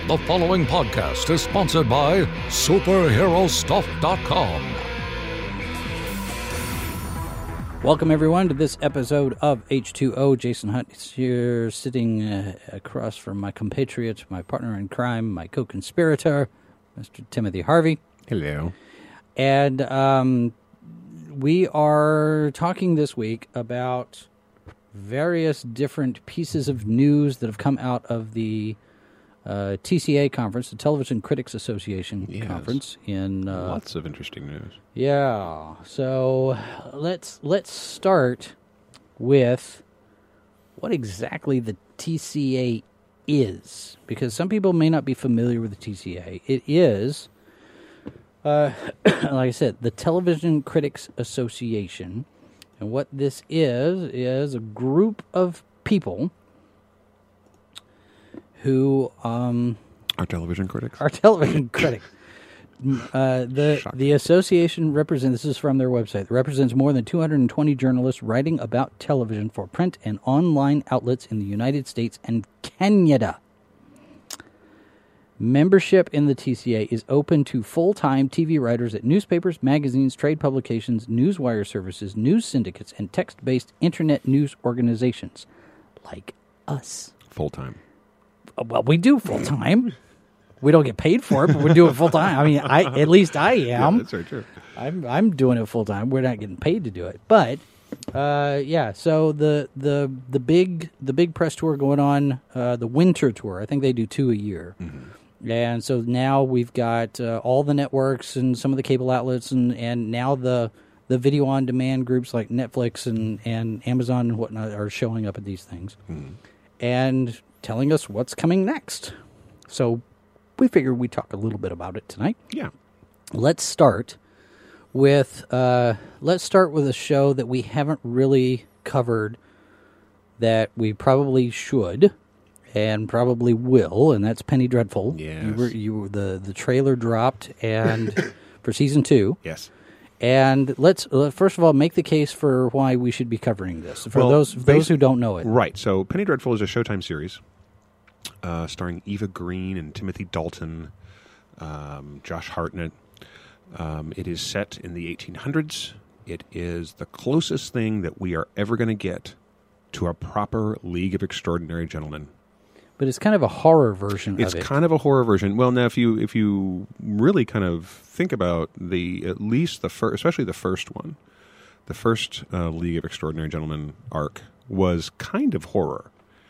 The following podcast is sponsored by SuperheroStuff.com. Welcome, everyone, to this episode of H2O. Jason Hunt is here, sitting across from my compatriot, my partner in crime, my co-conspirator, Mr. Timothy Harvey. Hello. And we are talking this week about various different pieces of news that have come out of the TCA conference, the Television Critics Association conference. Lots of interesting news. Yeah. So let's start with what exactly the TCA is, because some people may not be familiar with the TCA. It is, like I said, the Television Critics Association, and what this is a group of people who Our television critics? are television critics. The association represents, this is from their website, represents more than 220 journalists writing about television for print and online outlets in the United States and Canada. Membership in the TCA is open to full-time TV writers at newspapers, magazines, trade publications, newswire services, news syndicates, and text-based internet news organizations like us. Full-time. Well, we do full-time. We don't get paid for it, but we do it full-time. I mean, at least I am. Yeah, that's very true. I'm doing it full-time. We're not getting paid to do it. But, so the big press tour going on, the winter tour, I think they do 2 a year. Mm-hmm. And so now we've got all the networks and some of the cable outlets and now the video-on-demand groups like Netflix and Amazon and whatnot are showing up at these things. Mm-hmm. And telling us what's coming next. So we figured we'd talk a little bit about it tonight. Yeah. Let's start with a show that we haven't really covered that we probably should and probably will, and that's Penny Dreadful. Yes. The trailer dropped and for season 2. Yes. And let's first of all make the case for why we should be covering this for those who don't know it. Right. So Penny Dreadful is a Showtime series starring Eva Green and Timothy Dalton, Josh Hartnett. It is set in the 1800s. It is the closest thing that we are ever going to get to a proper League of Extraordinary Gentlemen. But it's kind of a horror version of it. It's kind of a horror version. Well, now, if you really kind of think about especially the first one, the first League of Extraordinary Gentlemen arc was kind of horror.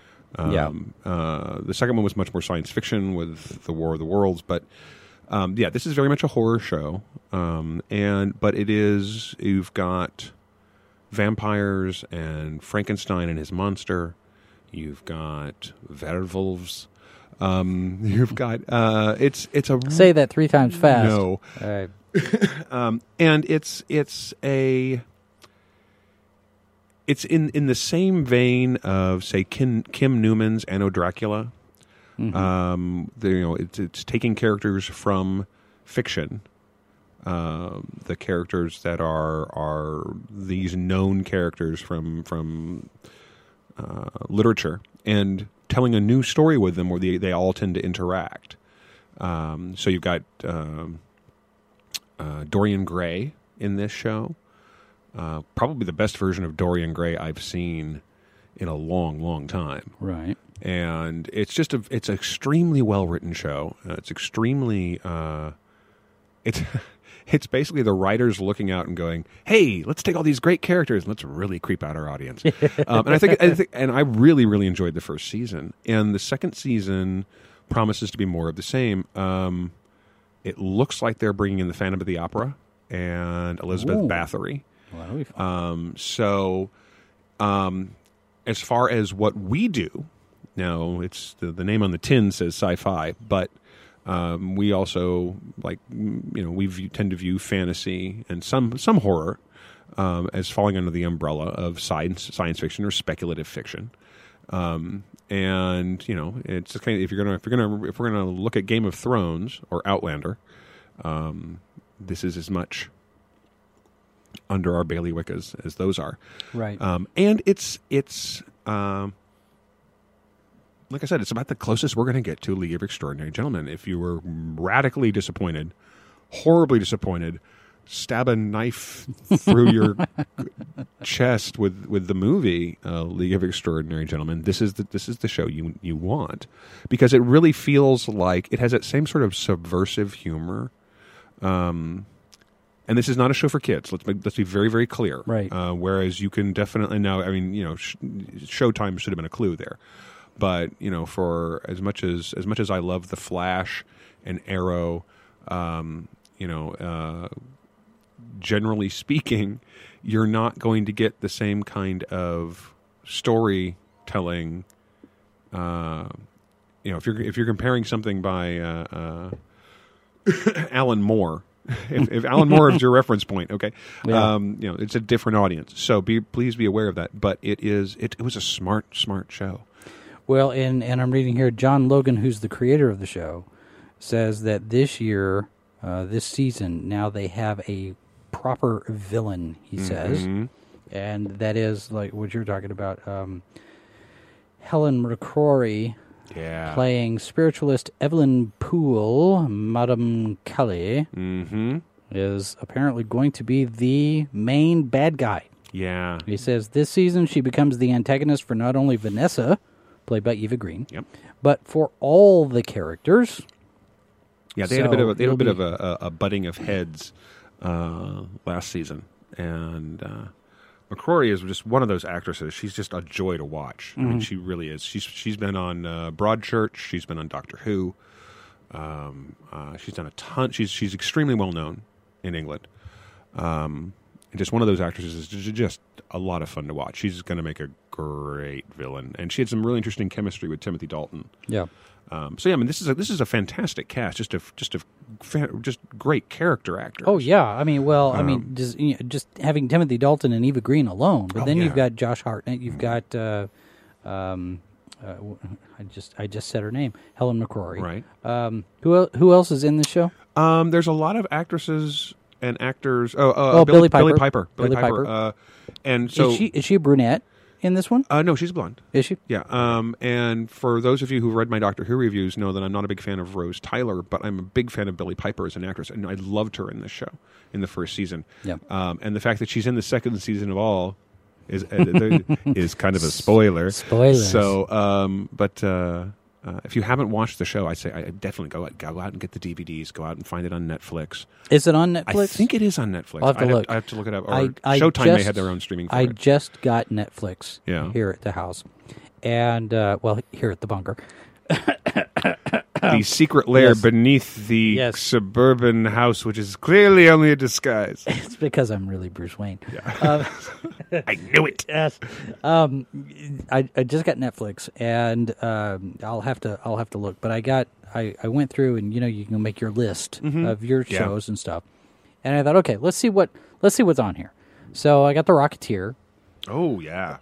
The second one was much more science fiction with the War of the Worlds, but this is very much a horror show. But you've got vampires and Frankenstein and his monster. You've got werewolves. You've got it's a say that 3 times fast. No, all right. And it's in the same vein of, say, Kim Newman's Anno Dracula. Mm-hmm. It's taking characters from fiction, the characters that are these known characters from literature, and telling a new story with them where they all tend to interact. So you've got Dorian Gray in this show. Probably the best version of Dorian Gray I've seen in a long, long time. Right. And it's just it's an extremely well-written show. It's extremely... It's basically the writers looking out and going, "Hey, let's take all these great characters and let's really creep out our audience." And I really, really enjoyed the first season. And the second season promises to be more of the same. It looks like they're bringing in the Phantom of the Opera and Elizabeth Bathory. Well, that'll be fun. As far as what we do, now it's the name on the tin says sci-fi, but we also we tend to view fantasy and some horror as falling under the umbrella of science fiction or speculative fiction. And it's kind of, if we're gonna look at Game of Thrones or Outlander, this is as much under our bailiwick as those are. Right. And it's like I said, it's about the closest we're going to get to League of Extraordinary Gentlemen. If you were radically disappointed, horribly disappointed, stab a knife through your chest with the movie League of Extraordinary Gentlemen, this is the show you want, because it really feels like it has that same sort of subversive humor. And this is not a show for kids. Let's be very, very clear. Right. Whereas you can definitely now. I mean, Showtime should have been a clue there, but for as much as I love The Flash and Arrow, generally speaking, you're not going to get the same kind of storytelling. If you're comparing something by Alan Moore, if Alan Moore is your reference point, okay, Yeah. it's a different audience. So please be aware of that. But it was a smart show. Well, and I'm reading here, John Logan, who's the creator of the show, says that this year, this season, now they have a proper villain, he says. And that is like what you're talking about. Helen McCrory playing spiritualist Evelyn Poole, Madame Cully, is apparently going to be the main bad guy. Yeah. He says this season she becomes the antagonist for not only Vanessa, played by Eva Green, but for all the characters. Yeah, they had a bit of a butting of heads last season, and McCrory is just one of those actresses. She's just a joy to watch. I mean, she really is. She's been on Broadchurch. She's been on Doctor Who. She's done a ton. She's extremely well known in England. And just one of those actresses is just a lot of fun to watch. She's going to make a great villain, and she had some really interesting chemistry with Timothy Dalton. Yeah. This is a fantastic cast, just great character actors. Oh yeah, I mean, just having Timothy Dalton and Eva Green alone, but then you've got Josh Hartnett, you've got I just said her name, Helen McCrory. Right. Who else is in the show? There's a lot of actresses and actors. Billy Piper. Billy Piper. And so is she a brunette in this one? No, she's blonde. Is she? Yeah. And for those of you who've read my Doctor Who reviews know that I'm not a big fan of Rose Tyler, but I'm a big fan of Billy Piper as an actress, and I loved her in this show in the first season. Yeah. And the fact that she's in the second season of all is kind of a spoiler. Spoilers. So, if you haven't watched the show, I say I definitely go out and get the DVDs. Go out and find it on Netflix. Is it on Netflix? I think it is on Netflix. I'll have to look. I have to look it up. Or I Showtime may have their own streaming. I just got Netflix here at the house, and here at the bunker. The secret lair beneath the suburban house, which is clearly only a disguise. It's because I'm really Bruce Wayne. Yeah. I knew it. Yes. I just got Netflix, and I'll have to look. But I went through, and you can make your list of your shows and stuff. And I thought, okay, let's see what's on here. So I got The Rocketeer. Oh yeah.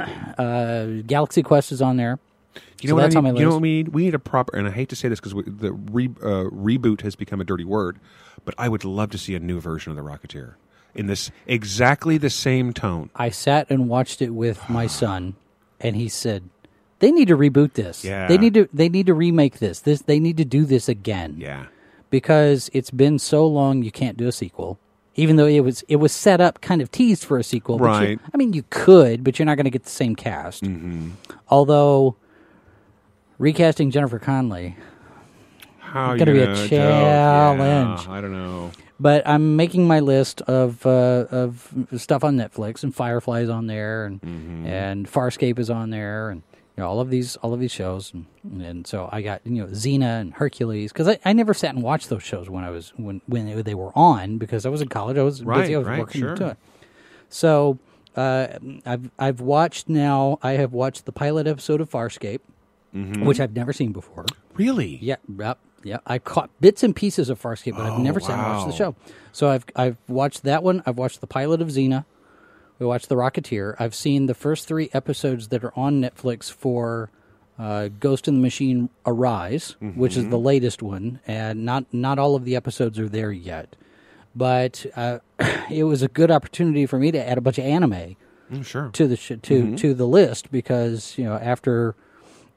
Galaxy Quest is on there. You know what we need? We need a proper, and I hate to say this because the reboot has become a dirty word, but I would love to see a new version of The Rocketeer in this exactly the same tone. I sat and watched it with my son, and he said, "They need to reboot this. Yeah. They need to remake this. They need to do this again. Yeah, because it's been so long, you can't do a sequel." Even though it was set up, kind of teased for a sequel. Right. You could, but you're not going to get the same cast. Mm-hmm. Although recasting Jennifer Connelly going to be a challenge. Yeah, I don't know. But I'm making my list of stuff on Netflix, and Firefly's on there, and Farscape is on there, and all of these shows, and so I got Xena and Hercules, because I never sat and watched those shows when they were on, because I was in college, I was busy, I was working to it. So I've watched now. I have watched the pilot episode of Farscape, which I've never seen before. Really? Yeah. I caught bits and pieces of Farscape, but I've never sat and watched the show. So I've watched that one. I've watched the pilot of Xena. We watched The Rocketeer. I've seen the first 3 episodes that are on Netflix for Ghost in the Machine Arise, which is the latest one, and not all of the episodes are there yet. But it was a good opportunity for me to add a bunch of anime sure. to the to the list, because after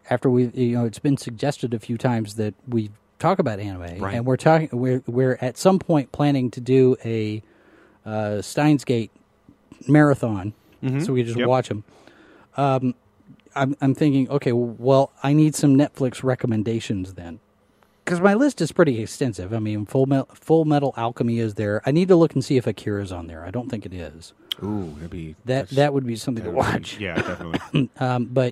after it's been suggested a few times that we talk about anime, Right. and we're at some point planning to do a Steins Gate marathon, so we just watch them. I'm thinking, okay, well, I need some Netflix recommendations then, because my list is pretty extensive. I mean, Full Metal Alchemy is there. I need to look and see if Akira is on there. I don't think it is. Ooh, That would be something to watch. Yeah, definitely. But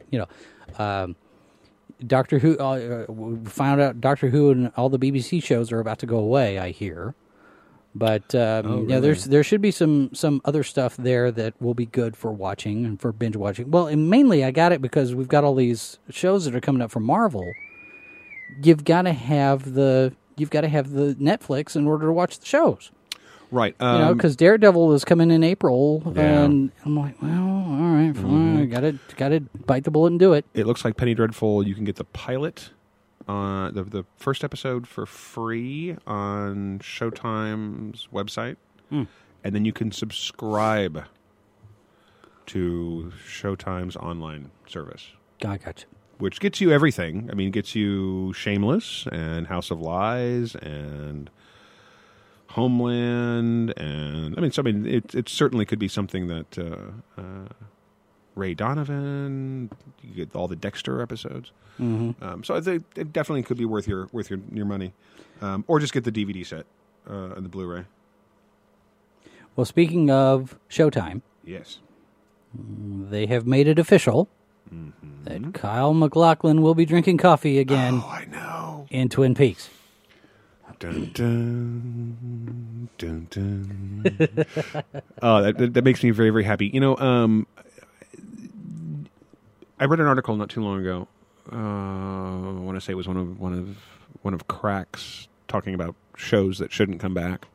Doctor Who. We found out Doctor Who and all the BBC shows are about to go away. I hear, but really? there should be some other stuff there that will be good for watching and for binge watching. Well, and mainly I got it because we've got all these shows that are coming up from Marvel. You've got to have the Netflix in order to watch the shows. Right. Because Daredevil is coming in April, Yeah. and I'm like, well, all right, fine. Gotta bite the bullet and do it. It looks like Penny Dreadful. You can get the pilot, the first episode for free on Showtime's website, and then you can subscribe to Showtime's online service, I gotcha. which gets you everything. I mean, it gets you Shameless and House of Lies and Homeland, and it certainly could be something that Ray Donovan. You get all the Dexter episodes, so I think it definitely could be worth your money, or just get the DVD set and the Blu-ray. Well, speaking of Showtime, Yes, they have made it official that Kyle MacLachlan will be drinking coffee again I know. in Twin Peaks. Dun, dun, dun, dun. Oh, that makes me very, very happy. I read an article not too long ago. I want to say it was one of Crack's talking about shows that shouldn't come back.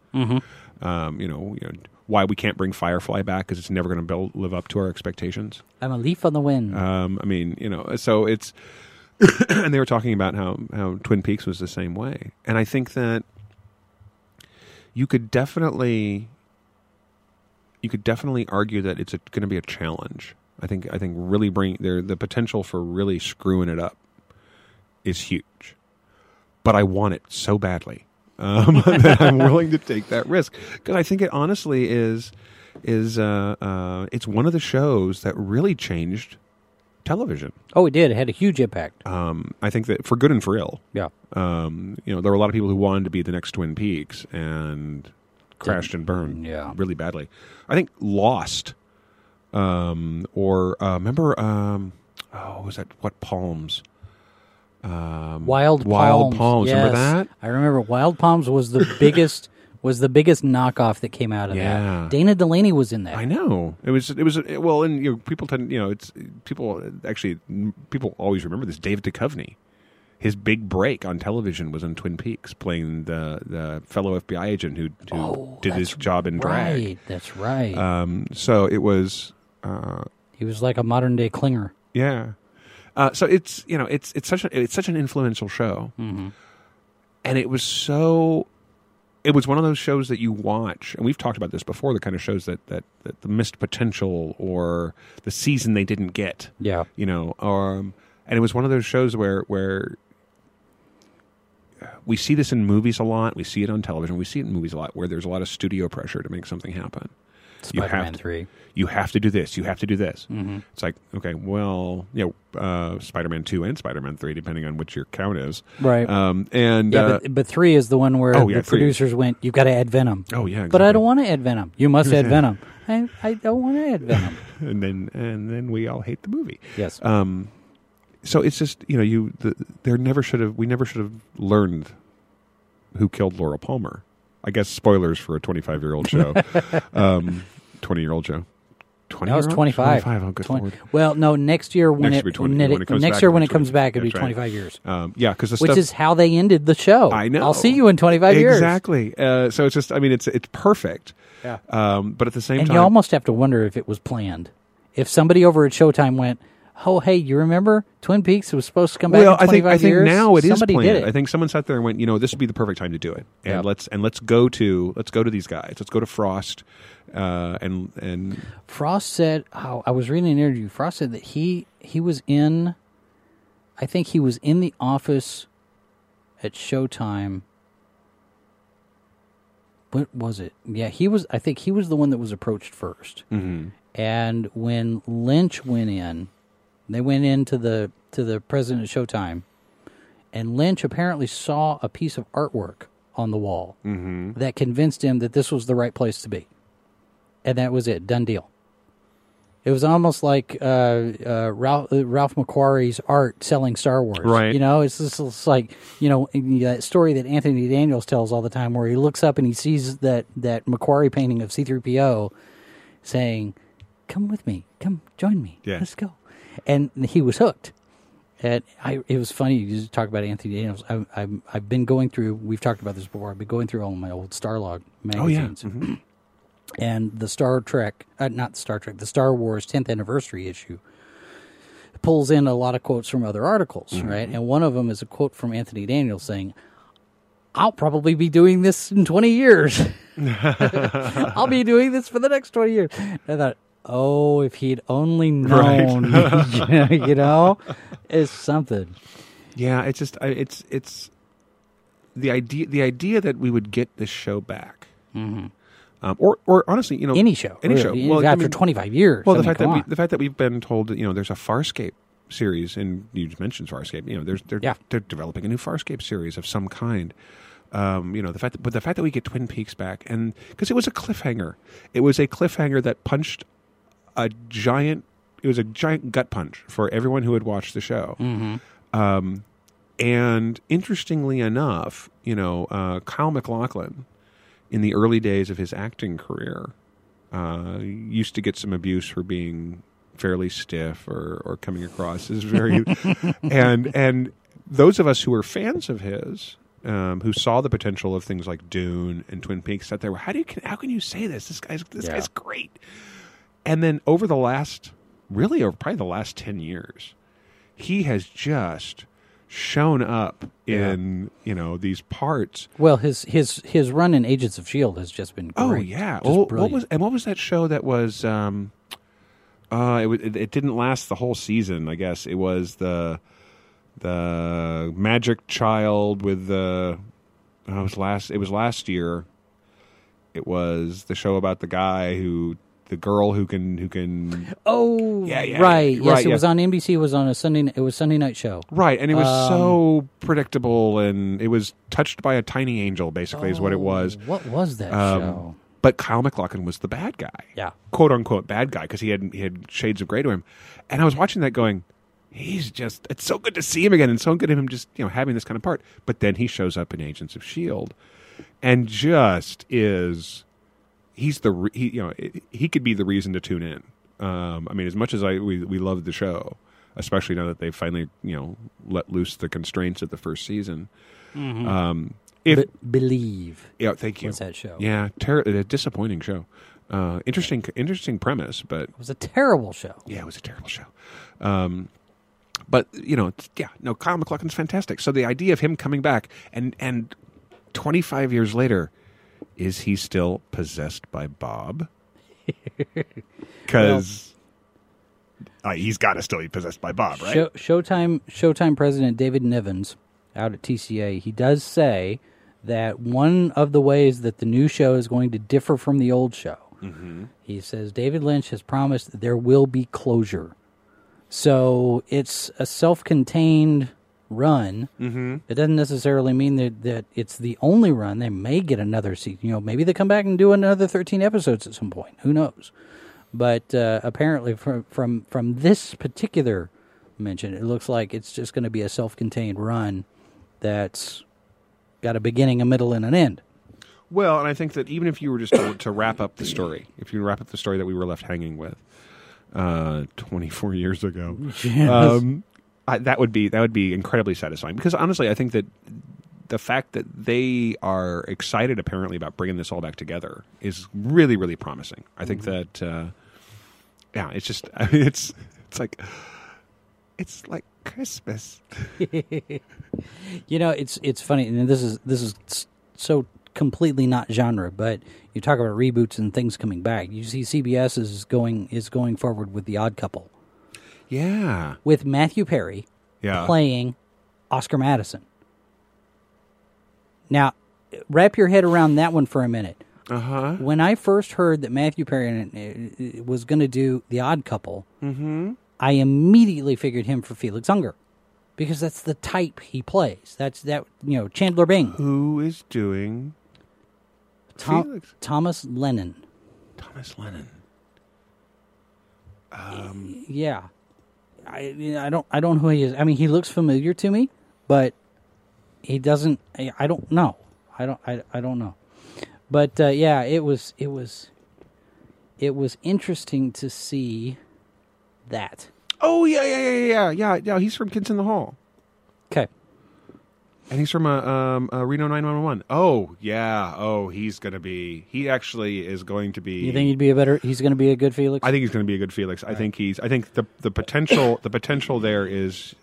Why we can't bring Firefly back because it's never going to live up to our expectations. I'm a leaf on the wind. So it's. And they were talking about how Twin Peaks was the same way, and I think that you could definitely argue that it's going to be a challenge. I think really the potential for really screwing it up is huge, but I want it so badly that I'm willing to take that risk because I think it honestly is it's one of the shows that really changed television. Oh, it did. It had a huge impact. I think that for good and for ill. Yeah. There were a lot of people who wanted to be the next Twin Peaks and crashed and burned really badly. I think Lost, remember, what was that? What Palms? Wild Palms. Yes. Remember that? I remember Wild Palms was the biggest knockoff that came out of that. Dana Delaney was in that. I know. It was well, and people tend, people always remember this. David Duchovny, his big break on television was on Twin Peaks, playing the fellow FBI agent who did his job in drag. Right, that's right. So it was. He was like a modern day Klinger. Yeah. So it's such an influential show, and it was so. It was one of those shows that you watch, and we've talked about this before, the kind of shows that the missed potential or the season they didn't get. Yeah. And it was one of those shows where we see this in movies a lot, we see it on television, we see it in movies a lot, where there's a lot of studio pressure to make something happen. Spider-Man 3. You have to do this. You have to do this. Mm-hmm. It's like, okay, well, Spider-Man 2 and Spider-Man 3, depending on which your count is. Right. But 3 is the one where the producers went, you've got to add Venom. Oh, yeah, exactly. But I don't want to add Venom. You must add Venom. I don't want to add Venom. and then we all hate the movie. Yes. So it's just, we never should have learned who killed Laura Palmer. I guess spoilers for a 25-year-old show. 20-year-old show. 20 That was 25. 25, oh, good Lord. Well, no, next year when it comes back, it'll be 25 years. Because which is how they ended the show. I know. I'll see you in 25 years. Exactly. So it's just, it's perfect. Yeah. But at the same time, and you almost have to wonder if it was planned. If somebody over at Showtime went, oh, hey, you remember Twin Peaks was supposed to come back in 25 years? I think now it is Somebody planned. did it. I think someone sat there and went, this would be the perfect time to do it. And let's go to these guys. Let's go to Frost. And Frost said, I was reading an interview. Frost said that he was in, I think he was in the office at Showtime. What was it? Yeah, I think he was the one that was approached first. Mm-hmm. And when Lynch went in, they went into the president of Showtime, and Lynch apparently saw a piece of artwork on the wall that convinced him that this was the right place to be. And that was it. Done deal. It was almost like Ralph McQuarrie's art selling Star Wars. Right. You know, it's like, you know, that story that Anthony Daniels tells all the time where he looks up and he sees that McQuarrie painting of C-3PO saying, "Come with me. Come join me. Yeah. Let's go." And he was hooked. And it was funny you talk about Anthony Daniels. I've been going through, we've talked about this before, I've been going through all my old Starlog magazines. Oh, yeah. Mm-hmm. And the Star Wars 10th anniversary issue pulls in a lot of quotes from other articles, right? And one of them is a quote from Anthony Daniels saying, "I'll probably be doing this in 20 years. I'll be doing this for the next 20 years." And I thought, oh, if he'd only known, you know, it's something. Yeah, it's just it's the idea that we would get this show back. Mm-hmm. Or honestly, you know, any show. Well, after 25 years. Well, the fact that we've been told that, you know, there's a Farscape series, and you just mentioned Farscape. You know, they're developing a new Farscape series of some kind. You know, the fact that we get Twin Peaks back, and because it was a cliffhanger that punched a giant gut punch for everyone who had watched the show. Mm-hmm. And interestingly enough, you know, Kyle MacLachlan, in the early days of his acting career, used to get some abuse for being fairly stiff or coming across as very... and those of us who were fans of his, who saw the potential of things like Dune and Twin Peaks, sat there, how can you say this? This guy's great. And then over probably the last 10 years, he has just shown up in, you know, these parts. Well, his run in Agents of S.H.I.E.L.D. has just been great. Oh yeah. What was that show that was it didn't last the whole season, I guess. It was the Magic Child with it was last year. It was the show about the girl who can. Oh, yeah, right. Yes, right, it was on NBC. It was on a Sunday night show. Right, and it was so predictable, and it was touched by a tiny angel. Basically, is what it was. What was that show? But Kyle MacLachlan was the bad guy. Yeah, quote unquote bad guy, because he had shades of gray to him. And I was watching that, going, it's so good to see him again, and so good of him just, you know, having this kind of part. But then he shows up in Agents of S.H.I.E.L.D. and just is. He could be the reason to tune in. I mean, as much as we love the show, especially now that they've finally, you know, let loose the constraints of the first season. Mm-hmm. Believe. Yeah, thank you. What's that show? Yeah, a disappointing show. Interesting premise, but it was a terrible show. Yeah, it was a terrible show. But you know, Kyle MacLachlan's fantastic. So the idea of him coming back and 25 years later. Is he still possessed by Bob? Because he's got to still be possessed by Bob, right? Showtime president David Nivens out at TCA, he does say that one of the ways that the new show is going to differ from the old show, he says David Lynch has promised there will be closure. So it's a self-contained run. It doesn't necessarily mean that it's the only run. They may get another season. You know, maybe they come back and do another 13 episodes at some point. Who knows? But apparently, from this particular mention, it looks like it's just going to be a self-contained run that's got a beginning, a middle, and an end. Well, and I think that even if you were just to wrap up the story, if you wrap up the story that we were left hanging with 24 years ago. Yes. That would be incredibly satisfying, because honestly, I think that the fact that they are excited apparently about bringing this all back together is really, really promising. I think that it's just, I mean, it's like Christmas. You know, it's funny, and this is so completely not genre, but you talk about reboots and things coming back. You see, CBS is going forward with The Odd Couple. Yeah. With Matthew Perry Yeah. playing Oscar Madison. Now, wrap your head around that one for a minute. Uh-huh. When I first heard that Matthew Perry was going to do The Odd Couple, I immediately figured him for Felix Unger, because that's the type he plays. That's Chandler Bing. Who is doing Felix? Thomas Lennon. Thomas Lennon. Yeah, I don't know who he is. I mean, he looks familiar to me, but he doesn't. I don't know. I don't know. But yeah, it was interesting to see that. Oh yeah. He's from Kids in the Hall, Okay. and he's from Reno 911. Oh yeah. Oh, he's gonna be. He actually is going to be. You think he's going to be a good Felix? I think he's going to be a good Felix. I think the potential there is.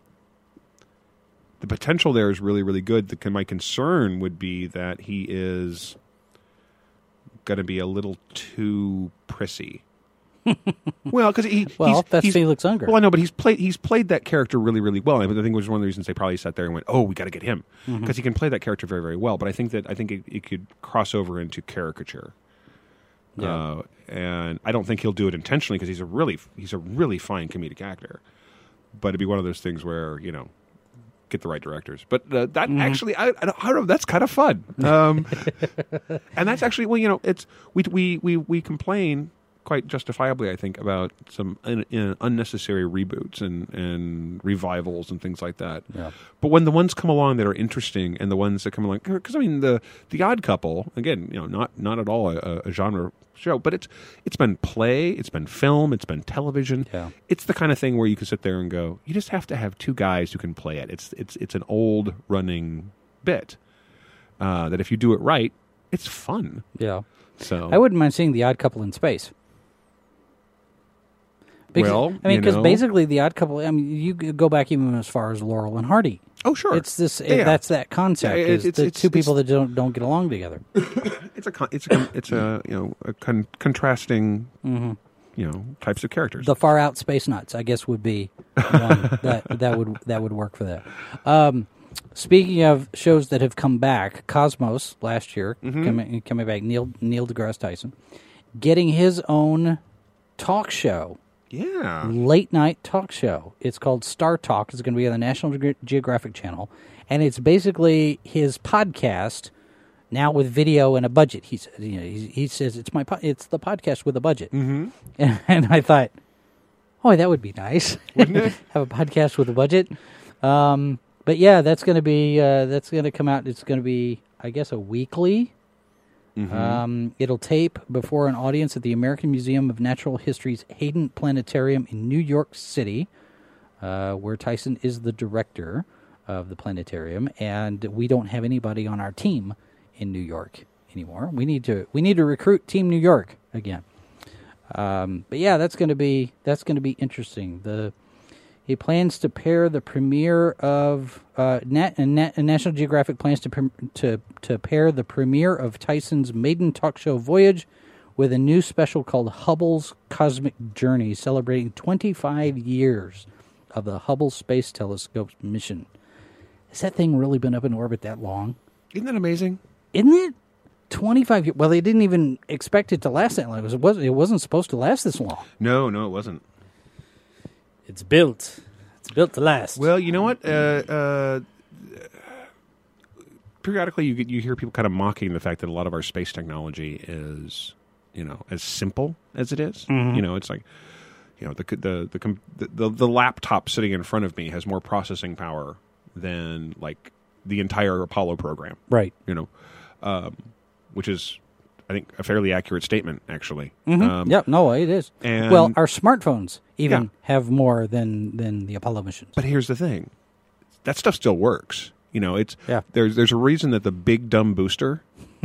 The potential there is really, really good. My concern would be that he is going to be a little too prissy. Well, because that's Felix Unger. Well, I know, but he's played that character really, really well. I think it was one of the reasons they probably sat there and went, "Oh, we got to get him," because he can play that character very, very well. But I think it could cross over into caricature. Yeah. And I don't think he'll do it intentionally because he's a really fine comedic actor. But it'd be one of those things where get the right directors. But that actually, I don't know, that's kind of fun. And that's actually, it's we complain quite justifiably, I think, about some unnecessary reboots and revivals and things like that. Yeah. But when the ones come along that are interesting, and the ones that come along, because I mean the Odd Couple, again, not at all a genre show, but it's been play, it's been film, it's been television. Yeah. It's the kind of thing where you can sit there and go, you just have to have two guys who can play it. It's an old running bit that if you do it right, it's fun. Yeah. So I wouldn't mind seeing The Odd Couple in space. Because, because basically The Odd Couple, you go back even as far as Laurel and Hardy. Oh, sure. It's this. Yeah. That's that concept. Yeah, it's two people that don't get along together. It's a contrasting types of characters. The Far Out Space Nuts, I guess, would be one that would work for that. Speaking of shows that have come back, Cosmos last year coming back. Neil deGrasse Tyson getting his own talk show. Yeah. Late night talk show. It's called Star Talk. It's going to be on the National Geographic Channel. And it's basically his podcast now with video and a budget. He says it's the podcast with a budget. Mm-hmm. And I thought, oh, that would be nice. Wouldn't it? Have a podcast with a budget. But yeah, that's going to come out. It's going to be, I guess, a weekly. Mm-hmm. It'll tape before an audience at the American Museum of Natural History's Hayden Planetarium in New York City, where Tyson is the director of the planetarium, and we don't have anybody on our team in New York anymore. We need to recruit Team New York again. But yeah, that's going to be interesting. He plans to pair the premiere of National Geographic plans to pair the premiere of Tyson's maiden talk show voyage with a new special called Hubble's Cosmic Journey, celebrating 25 years of the Hubble Space Telescope's mission. Has that thing really been up in orbit that long? Isn't that amazing? Isn't it? 25 years. Well, they didn't even expect it to last that long. It wasn't supposed to last this long. No, it wasn't. It's built. It's built to last. Well, you know what? Periodically, you hear people kind of mocking the fact that a lot of our space technology is, as simple as it is. Mm-hmm. It's like, the laptop sitting in front of me has more processing power than like the entire Apollo program. Right. Which is, I think, a fairly accurate statement, actually. Mm-hmm. No, it is. And well, our smartphones even have more than the Apollo missions. But here's the thing: that stuff still works. There's a reason that the big dumb booster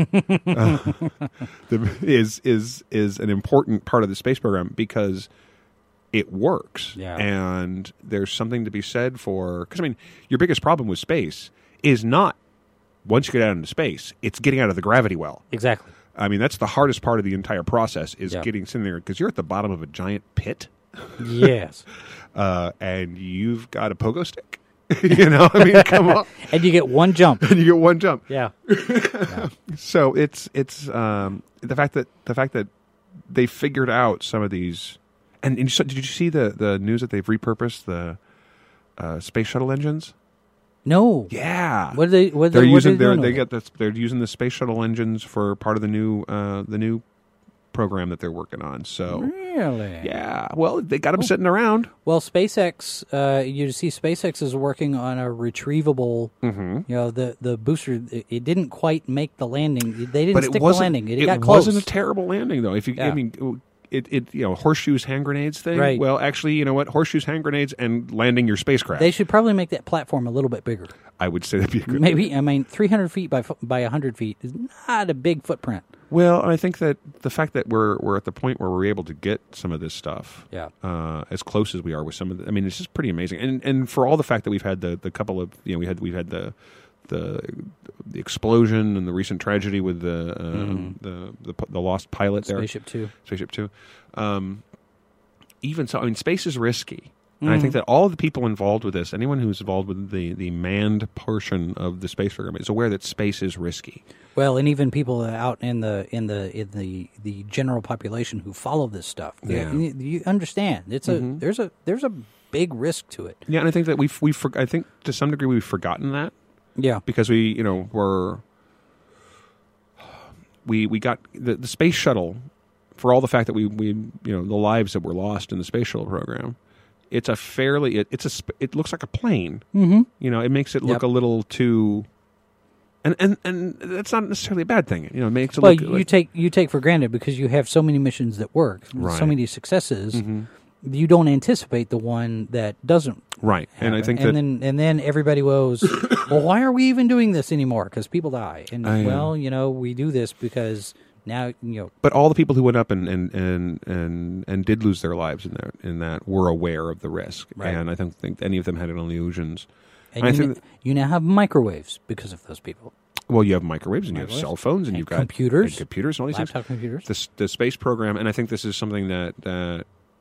is an important part of the space program because it works. Yeah. And there's something to be said for because your biggest problem with space is not once you get out into space; it's getting out of the gravity well. Exactly. That's the hardest part of the entire process is getting sitting there because you're at the bottom of a giant pit. Yes. And you've got a pogo stick. You know, I mean, come on. And you get one jump. And you get one jump. Yeah. So it's the fact that they figured out some of these. And did you see the news that they've repurposed the space shuttle engines? No. Yeah. They're using they're using the space shuttle engines for part of the new program that they're working on. So really, yeah. Well, they got them sitting around. Well, SpaceX, you see, SpaceX is working on a retrievable. Mm-hmm. You know, the booster. It didn't quite make the landing. They didn't stick the landing. It got wasn't close. a terrible landing though. If you, Yeah. I mean. It horseshoes, hand grenades thing. Right. Well, actually, you know what? Horseshoes, hand grenades, and landing your spacecraft. They should probably make that platform a little bit bigger. I would say that'd be a good. Maybe, I mean, 300 feet by 100 feet is not a big footprint. Well, I think that the fact that we're at the point where we're able to get some of this stuff, Yeah. As close as we are with some of the, I mean, it's just pretty amazing. And for all the fact that we've had the couple of, you know, we've had the explosion and the recent tragedy with the lost pilot there, Spaceship Two. Even so, I mean, space is risky. And I think that all of the people involved with this, anyone who's involved with the manned portion of the space program, is aware that space is risky. Well, and even people out in the general population who follow this stuff, Yeah. you understand it's there's a big risk to it. Yeah, and I think that I think to some degree we've forgotten that. Yeah, Because we got the space shuttle, for all the fact that we the lives that were lost in the space shuttle program. It's a fairly it looks like a plane. Mm-hmm. You know, it makes it look a little too, and that's not necessarily a bad thing. You know, it makes it look. Well, you take for granted because you have so many missions that work, Right. so many successes. You don't anticipate the one that doesn't. Right, happen. and I think and then everybody goes, well, why are we even doing this anymore? Because people die, and well, you know, we do this because now, you know. But all the people who went up and did lose their lives in that were aware of the risk, Right. and I don't think any of them had illusions. And I think you now have microwaves because of those people. Well, you have microwaves, and you have cell phones, and you've got computers, and computers, and all these laptop things. computers. The space program, and I think this is something that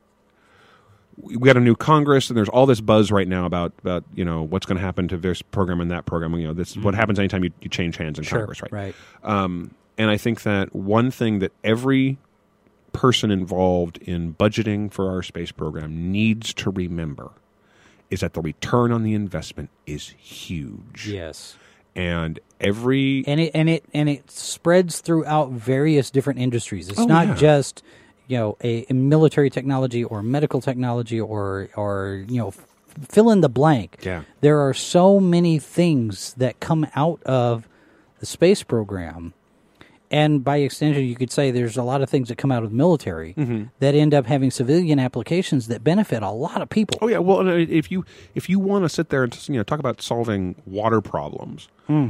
we got a new Congress, and there's all this buzz right now about you know what's going to happen to this program and that program. You know, this is what happens anytime you change hands in Congress, right? Right. And I think that one thing that every person involved in budgeting for our space program needs to remember is that the return on the investment is huge. Yes. And it spreads throughout various different industries. It's Oh, not yeah. just, you know, a military technology or medical technology or you know, fill in the blank. Yeah. There are so many things that come out of the space program. And by extension, you could say there's a lot of things that come out of the military that end up having civilian applications that benefit a lot of people. Oh yeah, well, and if you want to sit there and talk about solving water problems,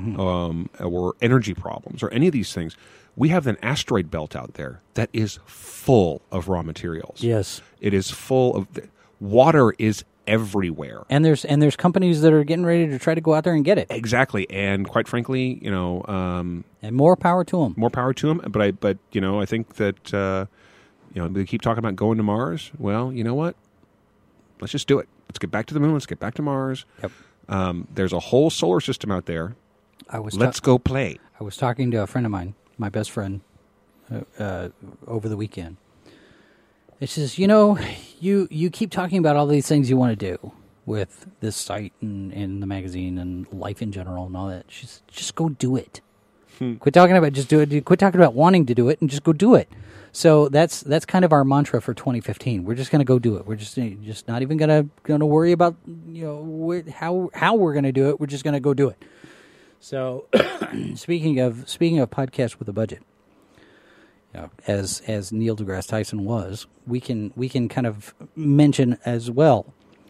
or energy problems, or any of these things, we have an asteroid belt out there that is full of raw materials. Yes, it is full of water. Is everywhere, and there's companies that are getting ready to try to go out there and get it. Exactly, and quite frankly, you know, and more power to them. More power to them. But you know, I think that you know, they keep talking about going to Mars. Well, you know what? Let's just do it. Let's get back to the moon. Let's get back to Mars. Yep. There's a whole solar system out there. Let's go play. I was talking to a friend of mine, my best friend, over the weekend. It says, you know, you keep talking about all these things you want to do with this site and the magazine and life in general and all that. Just go do it. Quit talking about just do it. Quit talking about wanting to do it and just go do it. So that's kind of our mantra for 2015. We're just going to go do it. We're just not even going to worry about, you know, how we're going to do it. We're just going to go do it. So speaking of podcasts with a budget. You know, as Neil deGrasse Tyson was, we can kind of mention as well.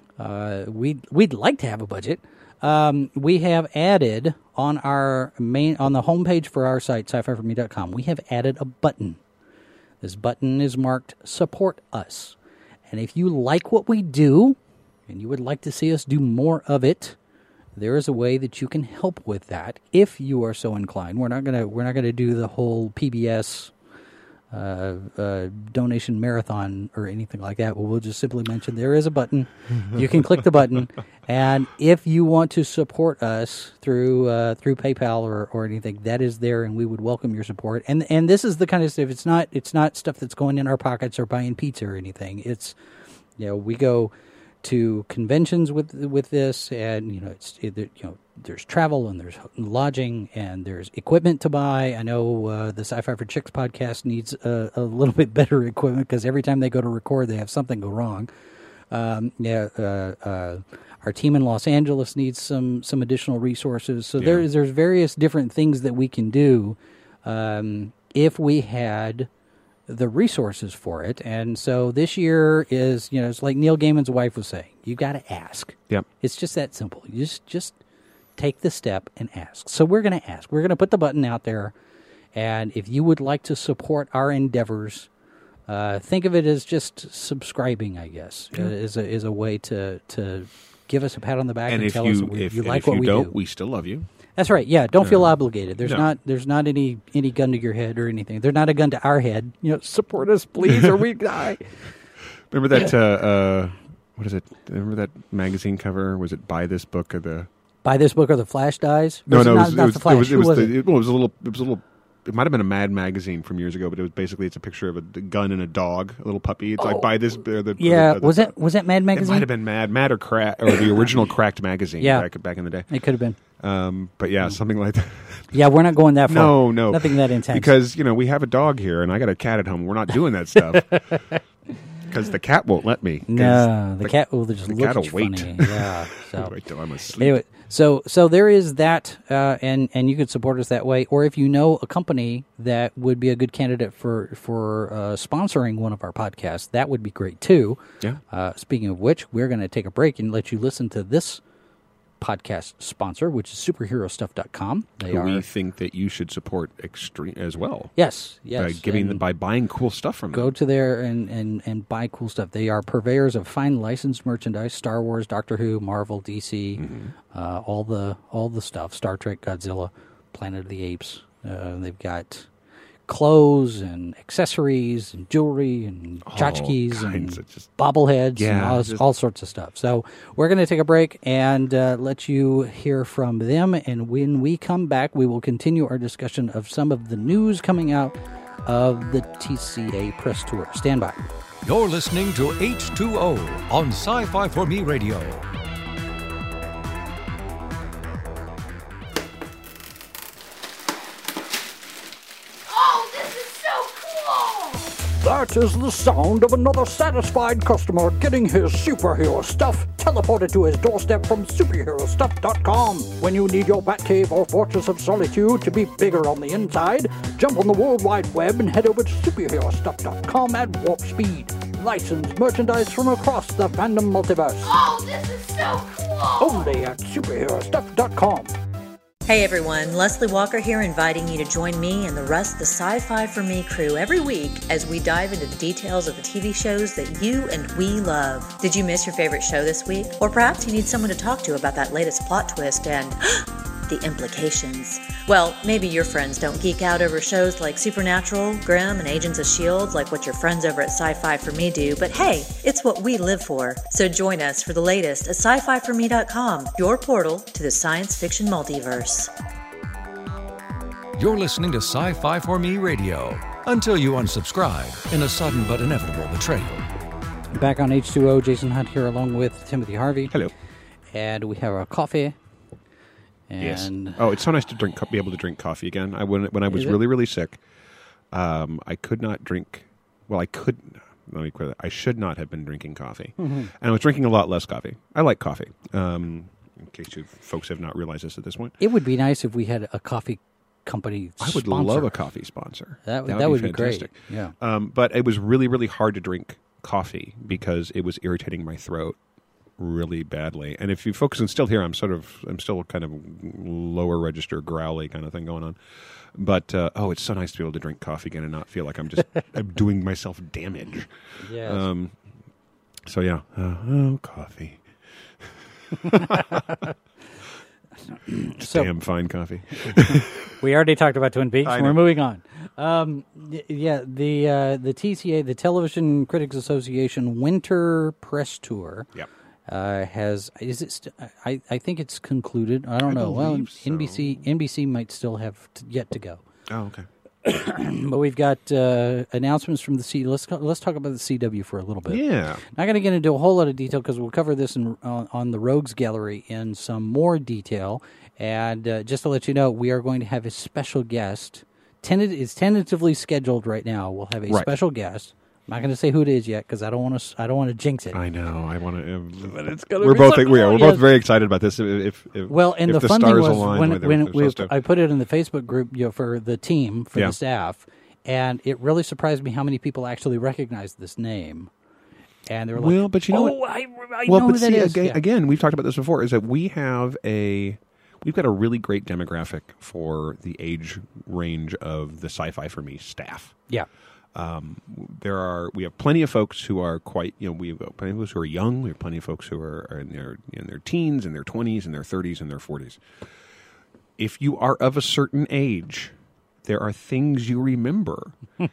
We'd like to have a budget. We have added on the homepage for our site, sci-fi4me.com, we have added a button. This button is marked Support Us. And if you like what we do and you would like to see us do more of it, there is a way that you can help with that if you are so inclined. We're not gonna do the whole PBS donation marathon or anything like that. We'll just simply mention there is a button. You can click the button, and if you want to support us through PayPal or anything, that is there, and we would welcome your support. And this is the kind of stuff. It's not stuff that's going in our pockets or buying pizza or anything. It's we go to conventions with this, and there's travel and there's lodging and there's equipment to buy. I know the Sci-Fi for Chicks podcast needs a little bit better equipment because every time they go to record, they have something go wrong. Our team in Los Angeles needs some additional resources. So there's various different things that we can do if we had the resources for it. And so this year is, it's like Neil Gaiman's wife was saying, you got to ask. Yep. It's just that simple. You just take the step and ask. So we're going to ask. We're going to put the button out there. And if you would like to support our endeavors, think of it as just subscribing, I guess, is a way to give us a pat on the back and tell us you like what we do. We still love you. That's right. Yeah, don't feel obligated. There's not any gun to your head or anything. There's not a gun to our head. Support us, please, or we die. Remember that? What is it? Remember that magazine cover? Was it Buy This Book or the Flash Dies? No, it was the Flash. It was a little. It might have been a Mad magazine from years ago, but it was basically it's a picture of a gun and a dog, a little puppy. It's like Buy This. Was that Mad magazine? It might have been Mad or Cracked or the original Cracked magazine. Back in the day. It could have been. But yeah, something like that. Yeah, we're not going that far. No, nothing that intense. Because we have a dog here, and I got a cat at home. We're not doing that stuff because the cat won't let me. No, the cat will just look at you wait. funny. Yeah, so wait till I'm asleep. Anyway, so there is that, and you can support us that way. Or if you know a company that would be a good candidate for sponsoring one of our podcasts, that would be great too. Yeah. Speaking of which, we're going to take a break and let you listen to this podcast sponsor, which is superherostuff.com. We think that you should support Extreme as well. Yes. By buying cool stuff from them. Go to there and buy cool stuff. They are purveyors of fine licensed merchandise: Star Wars, Doctor Who, Marvel, DC, all the stuff. Star Trek, Godzilla, Planet of the Apes. They've got clothes and accessories and jewelry and tchotchkes and bobbleheads and all sorts of stuff. So we're going to take a break and let you hear from them. And when we come back, we will continue our discussion of some of the news coming out of the TCA press tour. Stand by. You're listening to H2O on Sci-Fi for Me Radio. That is the sound of another satisfied customer getting his superhero stuff teleported to his doorstep from superherostuff.com. When you need your Batcave or Fortress of Solitude to be bigger on the inside, jump on the World Wide Web and head over to superherostuff.com at warp speed. Licensed merchandise from across the fandom multiverse. Oh, this is so cool! Only at superherostuff.com. Hey everyone, Leslie Walker here, inviting you to join me and the rest of the Sci-Fi for Me crew every week as we dive into the details of the TV shows that you and we love. Did you miss your favorite show this week? Or perhaps you need someone to talk to about that latest plot twist and the implications. Well, maybe your friends don't geek out over shows like Supernatural, Grimm, and Agents of S.H.I.E.L.D. like what your friends over at Sci-Fi for Me do, but hey, it's what we live for. So join us for the latest at sci-fi4me.com, your portal to the science fiction multiverse. You're listening to Sci-Fi for Me Radio until you unsubscribe in a sudden but inevitable betrayal. Back on H2O, Jason Hunt here along with Timothy Harvey. Hello. And we have our coffee. And yes. Oh, it's so nice to be able to drink coffee again. When I was really sick, I could not drink. Well, I could. Let me quit that. I should not have been drinking coffee, and I was drinking a lot less coffee. I like coffee. In case you folks have not realized this at this point, it would be nice if we had a coffee company. I would love a coffee sponsor. That would be fantastic. Great. Yeah. But it was really hard to drink coffee because it was irritating my throat really badly. And if you focus on still here, I'm still kind of lower register growly kind of thing going on. But it's so nice to be able to drink coffee again and not feel like I'm doing myself damage. Yes. So yeah, coffee. Damn fine coffee. We already talked about Twin Peaks. We're moving on. Yeah, the TCA, the Television Critics Association Winter Press Tour. Yep. Is it? I think it's concluded. I don't know. Well, believe so. NBC might still have yet to go. Oh, okay. But we've got announcements from the C. Let's talk about the CW for a little bit. Yeah. Not going to get into a whole lot of detail because we'll cover this on the Rogues Gallery in some more detail. And just to let you know, we are going to have a special guest. It's tentatively scheduled right now. We'll have a special guest. I'm not going to say who it is yet because I don't want to jinx it. I know. I want to. But it's going to We're be both. so cool. We're both very excited about this. And If the the fun thing stars was align when I put it in the Facebook group, for the team, for Yeah. the staff, and it really surprised me how many people actually recognized this name. And they were like, well, but you know "Oh, what? I Well, know but who that see, is." again, we've talked about this before. Is that we've got a really great demographic for the age range of the Sci-Fi for Me staff. Yeah. We have plenty of folks who are quite, we have plenty of folks who are young. We have plenty of folks who are in their teens, in their 20s, in their 30s, in their 40s. If you are of a certain age, there are things you remember.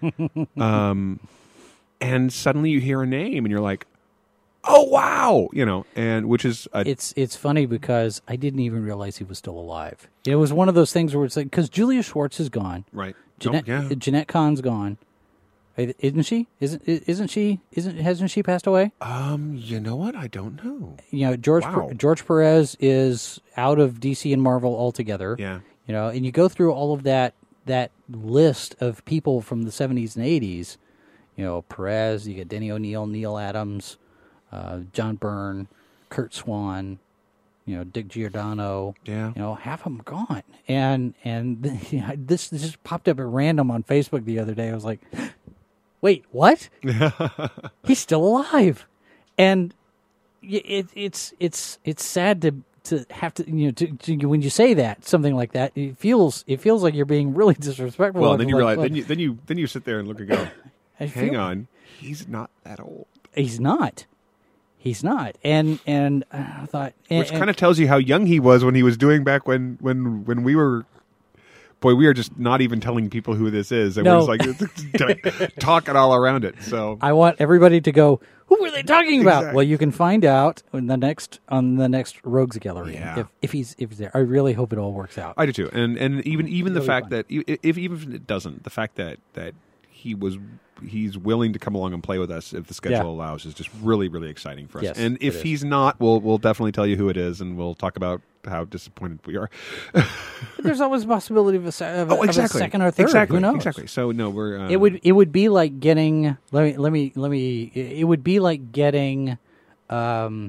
And suddenly you hear a name and you're like, oh, wow, and which is It's funny because I didn't even realize he was still alive. It was one of those things where it's like, because Julia Schwartz is gone. right. Jeanette Kahn's gone. Isn't she? Hasn't she passed away? You know what? I don't know. George Perez is out of DC and Marvel altogether. Yeah. And you go through all of that list of people from the 70s and 80s. Perez, you get Denny O'Neil, Neil Adams, John Byrne, Kurt Swan, Dick Giordano. Yeah. Half of them gone. And this just popped up at random on Facebook the other day. I was like, wait, what? He's still alive. And it's sad to have to, when you say that, something like that, it feels like you're being really disrespectful. Well, then you realize, then you sit there and look and go, hang on, he's not that old. He's not. And I thought, which kind of tells you how young he was when he was doing back when we were. Boy, we are just not even telling people who this is, and No. we're just like talking all around it. So I want everybody to go, who were they talking about? Exactly. Well, you can find out on the next Rogues Gallery. Yeah. If he's there. I really hope it all works out. I do too, and even the Really fact fun. that even if it doesn't, the fact that he's willing to come along and play with us if the schedule Yeah. allows is just really, really exciting for us. Yes, and it if is. he's not, we'll definitely tell you who it is, and we'll talk about how disappointed we are. But there's always a possibility of a second or third. Exactly. Who knows? Exactly. So no, we're It would be like getting. Let me. It would be like getting. My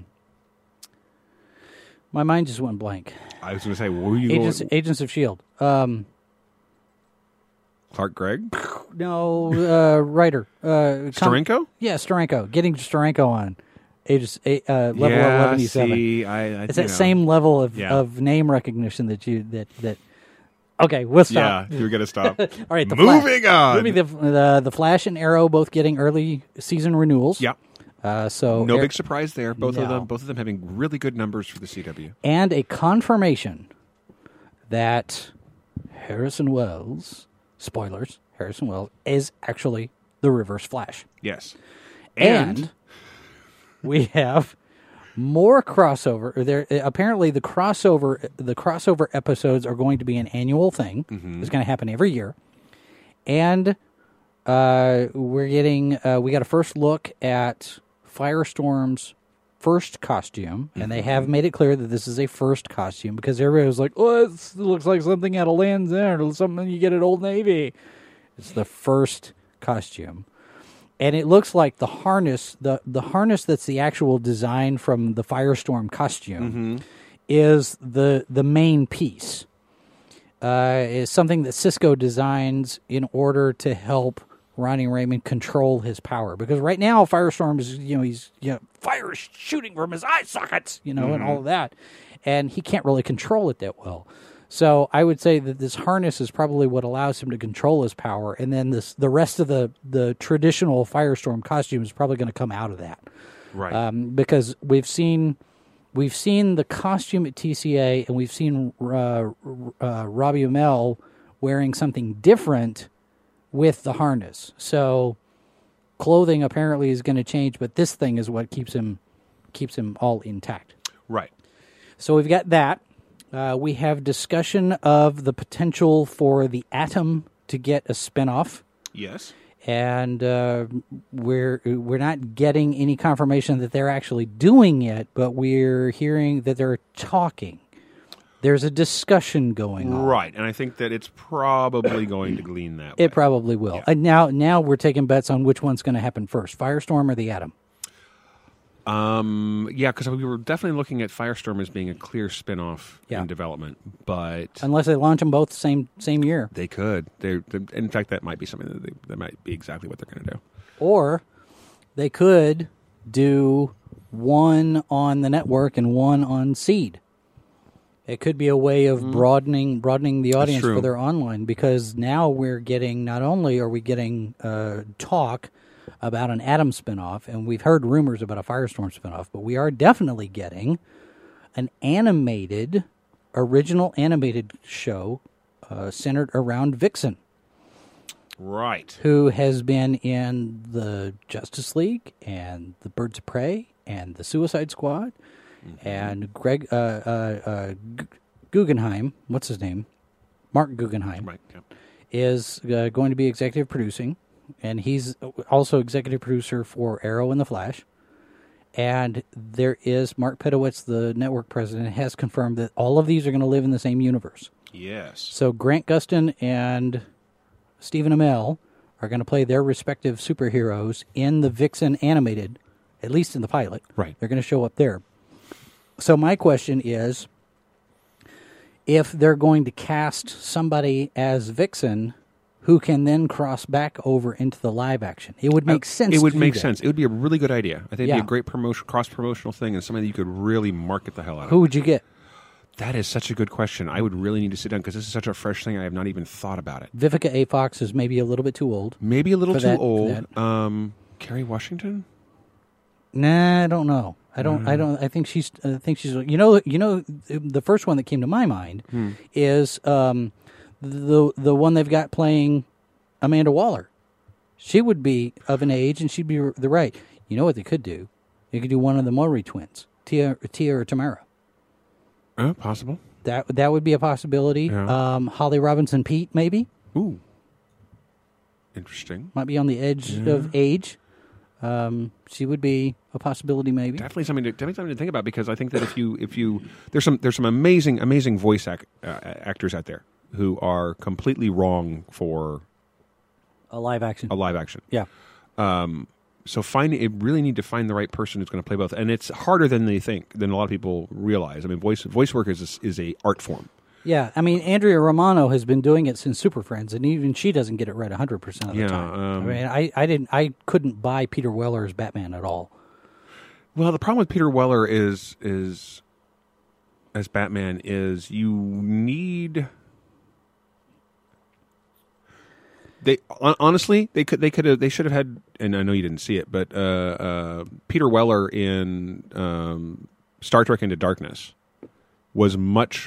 mind just went blank. I was going to say, what were you Agents of Shield. Clark Gregg? No, writer. Steranko? Yeah, Steranko. Getting Steranko on. Level 11E7. See, It's that same level of name recognition that. Okay, we'll stop. Yeah, you're going to stop. All right, Moving on. The Flash and Arrow both getting early season renewals. Yeah. So No big surprise there. Both No. of them having really good numbers for the CW. And a confirmation that Harrison Wells, spoilers, Harrison Wells is actually the Reverse Flash. Yes. And we have more crossover. There apparently the crossover episodes are going to be an annual thing. Mm-hmm. It's going to happen every year. And we're getting we got a first look at Firestorm's first costume, and they have made it clear that this is a first costume because everybody was like, "Oh, it looks like something out of Land's End or something you get at Old Navy." It's the first costume, and it looks like the harness, the harness that's the actual design from the Firestorm costume, is the main piece. Is something that Cisco designs in order to help Ronnie Raymond control his power, because right now Firestorm is he's fire is shooting from his eye sockets and all of that, and he can't really control it that well. So I would say that this harness is probably what allows him to control his power, and then the rest of the traditional Firestorm costume is probably going to come out of that, Right. because we've seen the costume at TCA, and we've seen Robbie Amell wearing something different with the harness. So clothing apparently is going to change, but this thing is what keeps him all intact. Right. So we've got that. We have discussion of the potential for the Atom to get a spinoff. Yes. And we're not getting any confirmation that they're actually doing it, but we're hearing that they're talking. There's a discussion going on. Right, and I think that it's probably going to glean that way. It probably will. Yeah. And now we're taking bets on which one's going to happen first, Firestorm or the Atom. Yeah, because we were definitely looking at Firestorm as being a clear spin-off in development, but Unless they launch them both same year. they could. In fact, that might be something that might be exactly what they're going to do. Or they could do one on the network and one on Seed. It could be a way of broadening the audience true. for their online, because now we're getting, not only are we getting talk about an Atom spinoff, and we've heard rumors about a Firestorm spinoff, but we are definitely getting an original animated show centered around Vixen, Right. who has been in the Justice League and the Birds of Prey and the Suicide Squad, and Greg Guggenheim, what's his name? Mark Guggenheim, Right. Yeah. is going to be executive producing, and he's also executive producer for Arrow and The Flash. And there is Mark Pedowitz, the network president, has confirmed that all of these are going to live in the same universe. Yes. So Grant Gustin and Stephen Amell are going to play their respective superheroes in the Vixen animated, at least in the pilot. Right. They're going to show up there. So my question is, if they're going to cast somebody as Vixen, who can then cross back over into the live action, it would make sense. It would to do make that. sense. It would be a really good idea. I think it'd be Yeah. a great cross-promotional thing, and something that you could really market the hell out of. Who would you get? That is such a good question. I would really need to sit down, because this is such a fresh thing. I have not even thought about it. Vivica A. Fox is maybe a little bit too old. Maybe a little For too that- for old. Kerry Washington? Nah, I don't know. I think she's. You know. The first one that came to my mind is the one they've got playing Amanda Waller. She would be of an age, and she'd be the right. You know what they could do? They could do one of the Mowry twins, Tia or Tamara. Possible. That would be a possibility. Yeah. Holly Robinson Pete maybe Ooh. Interesting. might be on the edge of age. She would be a possibility maybe. Definitely something to think about, because I think that if you there's some amazing voice actors out there who are completely wrong for A live action. a live action. Yeah. So really need to find the right person who's going to play both, and it's harder than they think, than a lot of people realize. I mean, voice work is a art form. Yeah, I mean, Andrea Romano has been doing it since Super Friends, and even she doesn't get it right 100% of the time. I mean, I couldn't buy Peter Weller as Batman at all. Well, the problem with Peter Weller is as Batman is you need. They honestly they should have had, and I know you didn't see it, but Peter Weller in Star Trek Into Darkness was much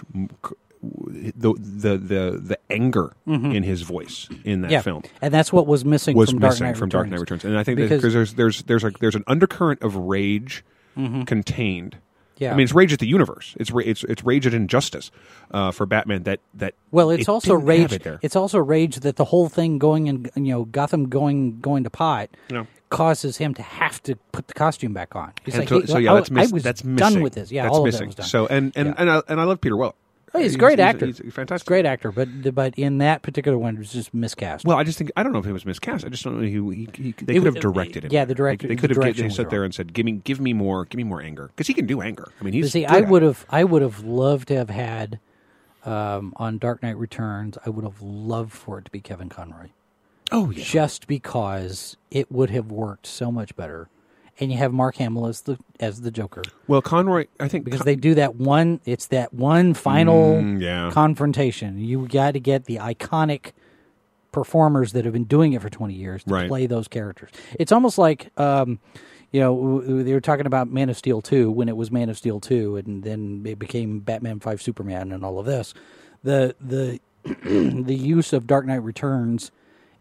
the anger in his voice in that film and that's what was missing from Dark Knight Returns. And I think Because- because there's an undercurrent of rage contained. Yeah. I mean, it's rage at the universe. It's rage at injustice for Batman. That Well, it's it also didn't have rage. it there. It's also rage that the whole thing going in, Gotham going to pot Yeah. causes him to have to put the costume back on. He's like, so yeah, I that's was that's done missing. with this. Yeah, that's all missing. of that was done. So and I love Peter Weller. Oh, he's a great actor. He's fantastic. He's a great actor, but in that particular one, it was just miscast. Well, I don't know if it was miscast. I just don't know they It could have was- directed him. yeah, the director- They could the have direction was sat there wrong. and said, "Give me more anger," because he can do anger. I mean, he's. But see, good I at it. would have loved to have had on Dark Knight Returns. I would have loved for it to be Kevin Conroy, Oh yeah. just because it would have worked so much better. And you have Mark Hamill as the Joker, Well, Conroy, I think because they do that one. It's that one final yeah. confrontation. You got to get the iconic performers that have been doing it for 20 years to Right. play those characters. It's almost like they were talking about Man of Steel 2 when it was Man of Steel 2, and then it became Batman 5 Superman and all of this. The the use of Dark Knight Returns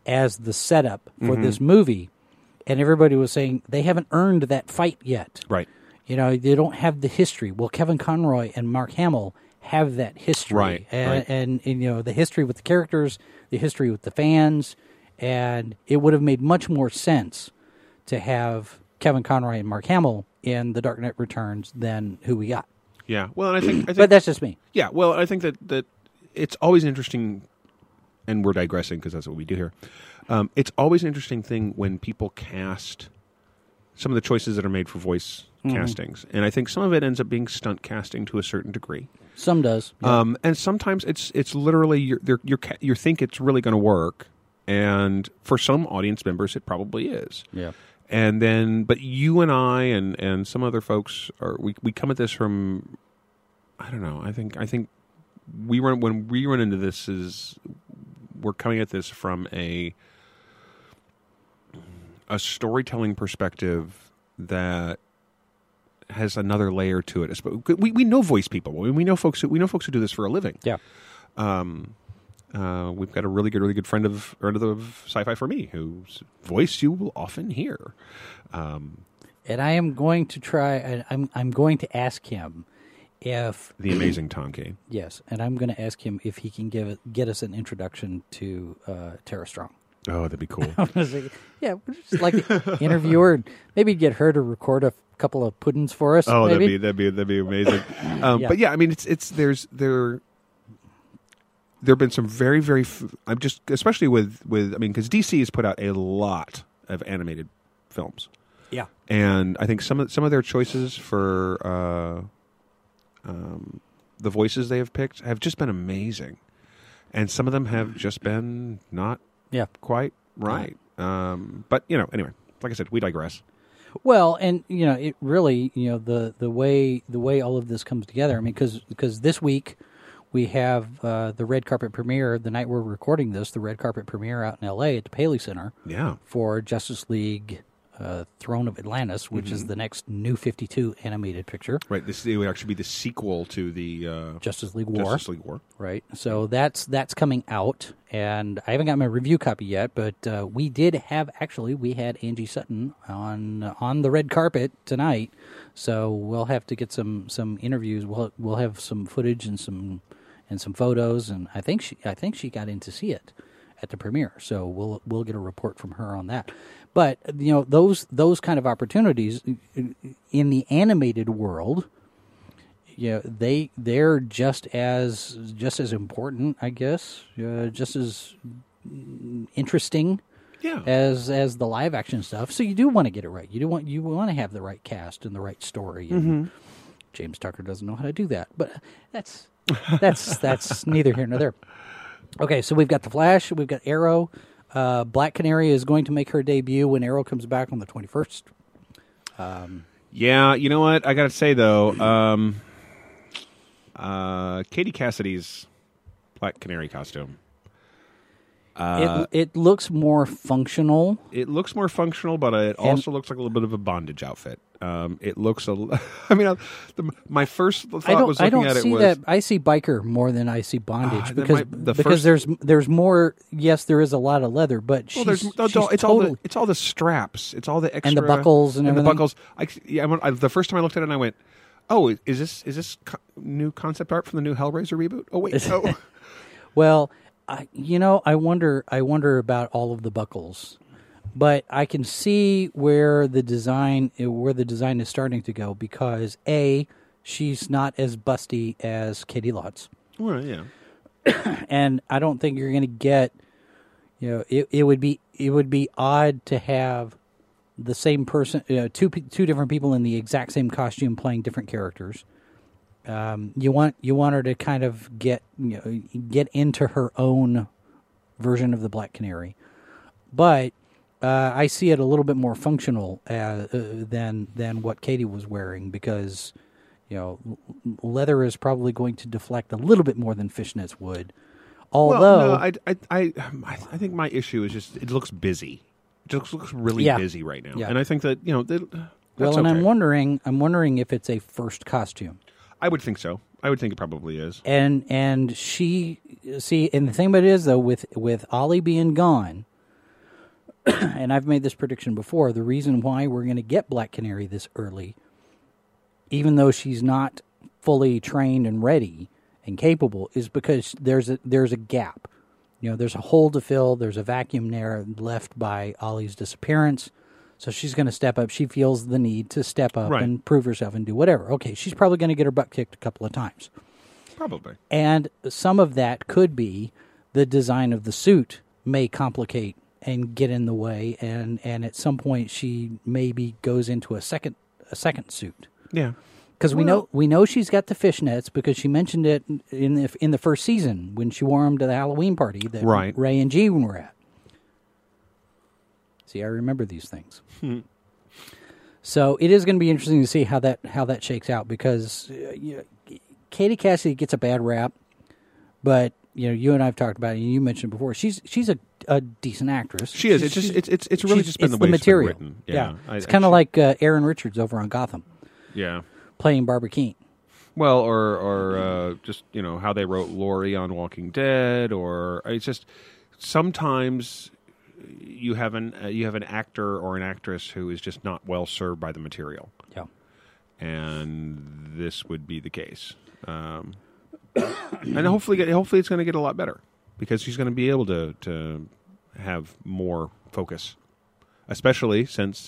as the setup for this movie, and everybody was saying they haven't earned that fight yet. Right. You know, they don't have the history. Well, Kevin Conroy and Mark Hamill have that history, Right, and you know, the history with the characters, the history with the fans, and it would have made much more sense to have Kevin Conroy and Mark Hamill in The Dark Knight Returns than who we got. Yeah. Well, and I think But that's just me. yeah. Well, I think that it's always interesting, and we're digressing because that's what we do here. It's always an interesting thing when people cast some of the choices that are made for voice castings, and I think some of it ends up being stunt casting to a certain degree. Some does. Yeah. And sometimes it's literally you think it's really going to work, and for some audience members it probably is. Yeah. And then, but you and I and some other folks we come at this from, I don't know. I think when we run into this we're coming at this from a storytelling perspective that has another layer to it. We know voice people. We know folks who do this for a living. Yeah. We've got a really good friend of Sci-Fi for Me, whose voice you will often hear. And I am going to try. I'm going to ask him if the amazing Tom Kane. Yes, and I'm going to ask him if he can get us an introduction to Tara Strong. Oh, that'd be cool. I was like, yeah, we'd just like to interview her and maybe get her to record a couple of puddings for us. Oh, maybe? that'd be amazing. Yeah. But yeah, I mean, there have been some very I'm just especially with I mean, because DC has put out a lot of animated films. Yeah, and I think some of their choices for the voices they have picked have just been amazing, and some of them have just been not quite right. But you know, anyway, like I said, we digress. Well, and you know, it really, you know, the way all of this comes together. I mean, because this week we have the red carpet premiere. The night we're recording this, the red carpet premiere out in L.A. at the Paley Center. Yeah. For Justice League Throne of Atlantis, which is the next New 52 animated picture. Right. It would actually be the sequel to the Justice League War. Justice League War. Right. So that's coming out, and I haven't got my review copy yet, but we had Angie Sutton on the red carpet tonight, so we'll have to get some interviews. We'll have some footage and some photos, and I think she got in to see it at the premiere, so we'll get a report from her on that. But you know, those kind of opportunities in the animated world, you know, they're just as important, I guess, just as interesting, as the live action stuff. So you do want to get it right. You want to have the right cast and the right story. And James Tucker doesn't know how to do that, but that's neither here nor there. Okay, so we've got The Flash, we've got Arrow. Black Canary is going to make her debut when Arrow comes back on the 21st. Yeah, you know what? I got to say, though, Katie Cassidy's Black Canary costume. It looks more functional. It looks more functional, but it also looks like a little bit of a bondage outfit. It looks I mean, my first thought was looking at it was that. I see biker more than I see bondage because first, there's more. Yes, there is a lot of leather, but it's all the straps, it's all the extra and the buckles and everything. The buckles. The first time I looked at it, and I went, "Oh, is this new concept art from the new Hellraiser reboot?" Oh wait, oh. Well, I wonder about all of the buckles. But I can see where the design is starting to go because A, she's not as busty as Katie Lotz. Well, yeah. And I don't think you're going to get, you know, it would be odd to have the same person, two different people in the exact same costume playing different characters. You want her to kind of get into her own version of the Black Canary, but I see it a little bit more functional than what Katie was wearing because, you know, leather is probably going to deflect a little bit more than fishnets would. Although, well, no, I think my issue is just it looks busy. It just looks really busy right now, and I think that that's and okay. I'm wondering if it's a first costume. I would think so. I would think it probably is. And the thing about it is though, with Ollie being gone. and I've made this prediction before, the reason why we're going to get Black Canary this early, even though she's not fully trained and ready and capable, is because there's a gap. There's a hole to fill. There's a vacuum there left by Ollie's disappearance. So she's going to step up. She feels the need to step up and prove herself and do whatever. Okay, she's probably going to get her butt kicked a couple of times. Probably. And some of that could be the design of the suit may complicate and get in the way, and at some point she maybe goes into a second suit. Yeah. Because we know she's got the fishnets because she mentioned it in the first season when she wore them to the Halloween party that Ray and Jean were at. See, I remember these things. So it is going to be interesting to see how that shakes out because Katie Cassidy gets a bad rap, but you and I have talked about it, and you mentioned before she's a decent actress. She is. It's really just been the way it's material. been written. Yeah. It's kind of like Aaron Richards over on Gotham. Yeah. Playing Barbara Keene. Well, or just how they wrote Laurie on Walking Dead, or it's just sometimes you have an actor or an actress who is just not well served by the material. Yeah, and this would be the case. And hopefully it's going to get a lot better because she's going to be able to have more focus, especially since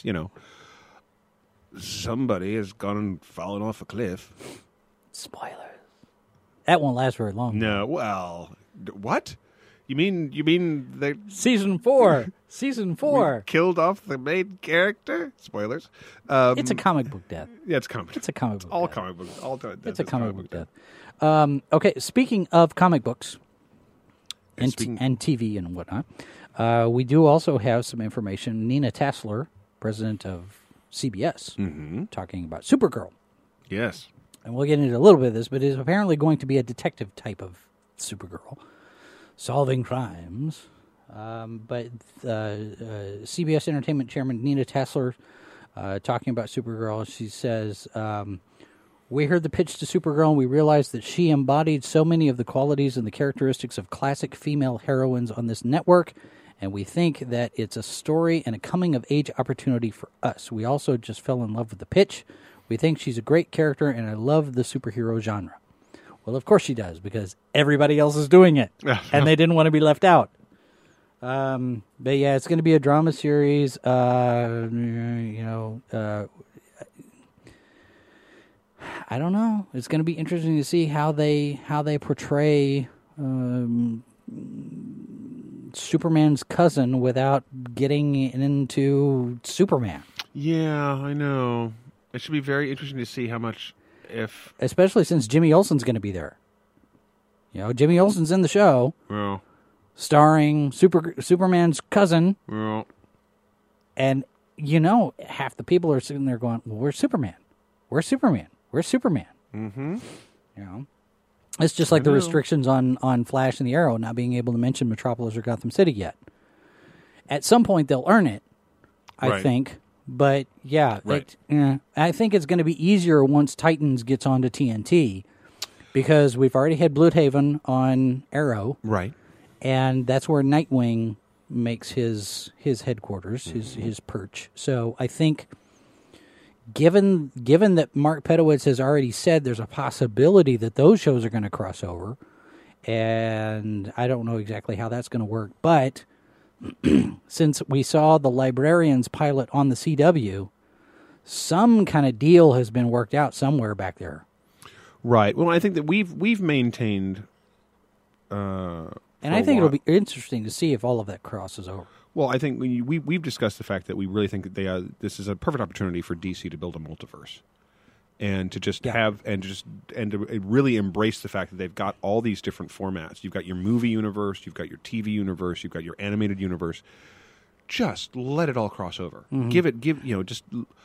somebody has gone and fallen off a cliff. Spoilers. That won't last very long. No, well, what? You mean they Season 4. Season 4. killed off the main character? Spoilers. It's a comic book death. Yeah, it's comic. It's a comic book. All death. comic books. All death. It's a comic book death. Okay, speaking of comic books and TV and whatnot, we do also have some information. Nina Tassler, president of CBS, talking about Supergirl. Yes. And we'll get into a little bit of this, but it is apparently going to be a detective type of Supergirl, solving crimes. But CBS Entertainment Chairman Nina Tassler talking about Supergirl, she says, we heard the pitch to Supergirl and we realized that she embodied so many of the qualities and the characteristics of classic female heroines on this network, and we think that it's a story and a coming-of-age opportunity for us. We also just fell in love with the pitch. We think she's a great character, and I love the superhero genre. Well, of course she does, because everybody else is doing it, and they didn't want to be left out. But yeah, it's going to be a drama series. I don't know. It's going to be interesting to see how they portray Superman's cousin without getting into Superman. Yeah, I know. It should be very interesting to see how much, especially since Jimmy Olsen's going to be there. Jimmy Olsen's in the show, starring Superman's cousin, and half the people are sitting there going, "Well, where's Superman? Where's Superman? Where's Superman?" Mm-hmm. It's just like the restrictions on Flash and the Arrow not being able to mention Metropolis or Gotham City yet. At some point, they'll earn it, I think. But, yeah, I think it's going to be easier once Titans gets onto TNT because we've already had Bloodhaven on Arrow. Right. And that's where Nightwing makes his headquarters, his perch. So I think given that Mark Pedowitz has already said there's a possibility that those shows are going to cross over, and I don't know exactly how that's going to work, but since we saw the Librarians pilot on the CW, some kind of deal has been worked out somewhere back there. Right. Well, I think that we've maintained, and I think it'll be interesting to see if all of that crosses over. Well, I think we've discussed the fact that we really think that this is a perfect opportunity for DC to build a multiverse, and to just have and to really embrace the fact that they've got all these different formats. You've got your movie universe, you've got your TV universe, you've got your animated universe. Just let it all cross over. Mm-hmm. Just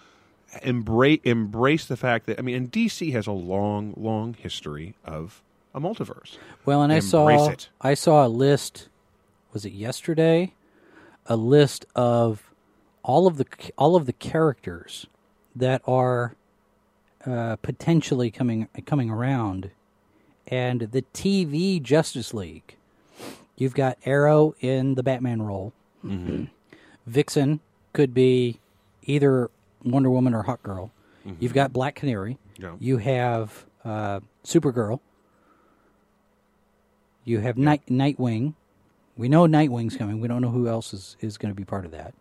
embrace the fact that and DC has a long, long history of a multiverse. Well, and I saw a list. Was it yesterday? A list of all of the characters that are potentially coming around, and the TV Justice League. You've got Arrow in the Batman role. Mm-hmm. Vixen could be either Wonder Woman or Hawk Girl. You've got Black Canary. Yeah. You have Supergirl. You have Nightwing. We know Nightwing's coming. We don't know who else is going to be part of that.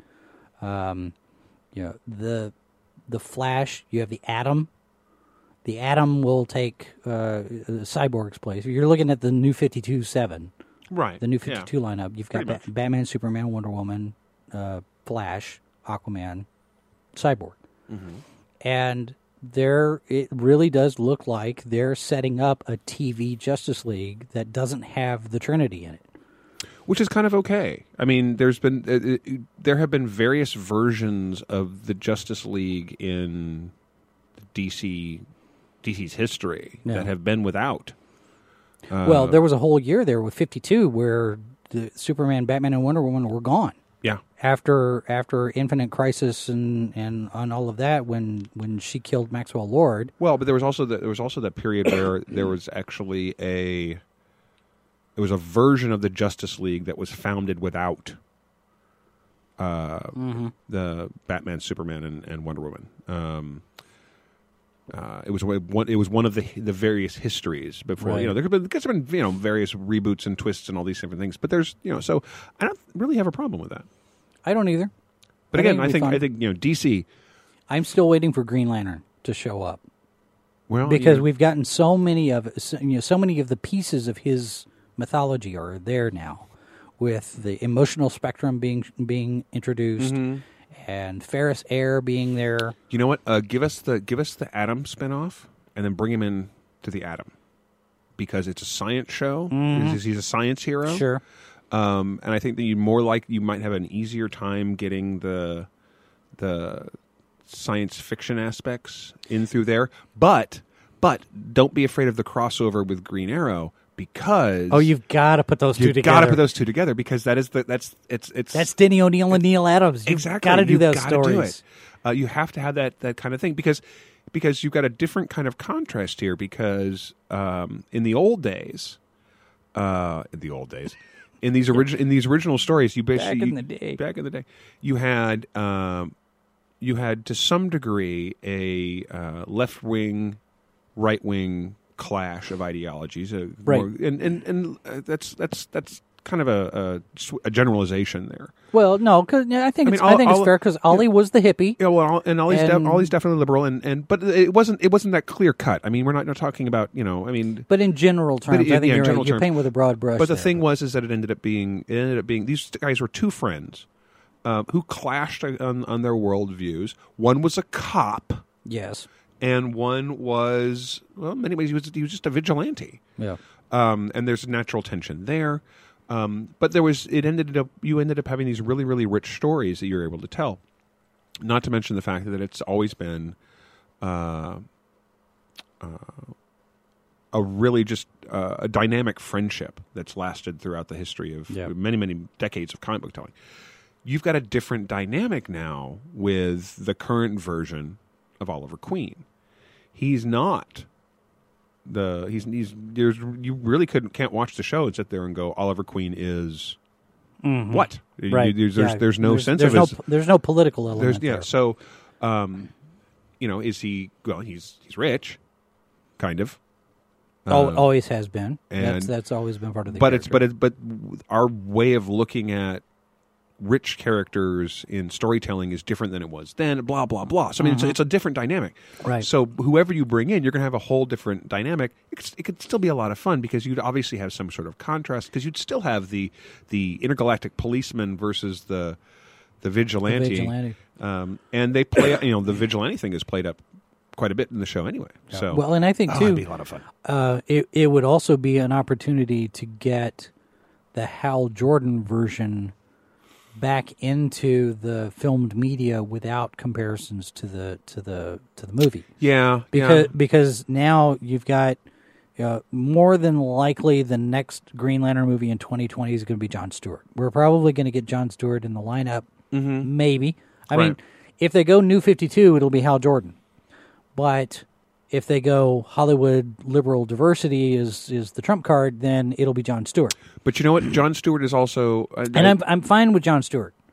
The Flash. You have the Atom. The Atom will take Cyborg's place. You're looking at the new 52-7. Right. The new 52 lineup. You've got Pretty much. Batman, Superman, Wonder Woman, Flash, Aquaman, Cyborg. And it really does look like they're setting up a TV Justice League that doesn't have the Trinity in it. Which is kind of okay. I mean, there have been various versions of the Justice League in DC's history that have been without. Well, there was a whole year there with 52 where the Superman, Batman, and Wonder Woman were gone. Yeah. After Infinite Crisis and all of that, when she killed Maxwell Lord. Well, but there was also that period where there was actually a version of the Justice League that was founded without the Batman, Superman, and Wonder Woman. It was one of the various histories before. Right. There have been various reboots and twists and all these different things. But there's so I don't really have a problem with that. I don't either. But again, I think DC. I'm still waiting for Green Lantern to show up. Well, because we've gotten so many of the pieces of his mythology are there now, with the emotional spectrum being introduced, and Ferris Air being there. You know what? Give us the Atom spinoff, and then bring him in to the Atom, because it's a science show. He's a science hero. Sure. And I think that you might have an easier time getting the science fiction aspects in through there. But don't be afraid of the crossover with Green Arrow, because you've got to put those two together. You've got to put those two together, because that's Denny O'Neil and Neil Adams. You've got to do those stories. Do it. You have to have that kind of thing, because you've got a different kind of contrast here. Because in the old days. In these original stories, you basically back in the day, you had to some degree a left wing, right wing clash of ideologies, right? And that's kind of a generalization there. Well, no, because I think it's fair, because Ollie was the hippie. Yeah, well, and Ollie's definitely liberal, but it wasn't that clear cut. I mean, we're not talking about But in general terms, I think you're painting with a broad brush. But the thing was that it ended up being these guys were two friends who clashed on their worldviews. One was a cop, yes, and one was, well, in many ways he was just a vigilante. Yeah, and there's natural tension there. But you ended up having these really, really rich stories that you're able to tell. Not to mention the fact that it's always been a really just a dynamic friendship that's lasted throughout the history of many, many decades of comic book telling. You've got a different dynamic now with the current version of Oliver Queen. He's not. You really can't watch the show and sit there and go, Oliver Queen is what? Right. There's no sense of it. There's no political element. Yeah. There. So, is he? Well, he's rich, kind of. Always has been. And that's always been part of the character. But our way of looking at rich characters in storytelling is different than it was then, blah, blah, blah. So, I mean, it's a different dynamic. Right. So whoever you bring in, you're going to have a whole different dynamic. It could still be a lot of fun, because you'd obviously have some sort of contrast, because you'd still have the intergalactic policeman versus the vigilante. And they play, the vigilante thing is played up quite a bit in the show anyway. Yeah. So, well, and I think, too, it'd be a lot of fun. It would also be an opportunity to get the Hal Jordan version back into the filmed media without comparisons to the movie. Yeah, because now you've got more than likely the next Green Lantern movie in 2020 is going to be Jon Stewart. We're probably going to get Jon Stewart in the lineup, maybe. I mean, if they go New 52, it'll be Hal Jordan. But if they go Hollywood liberal diversity is the trump card, then it'll be Jon Stewart. But you know what? Jon Stewart is also... and I'm fine with Jon Stewart.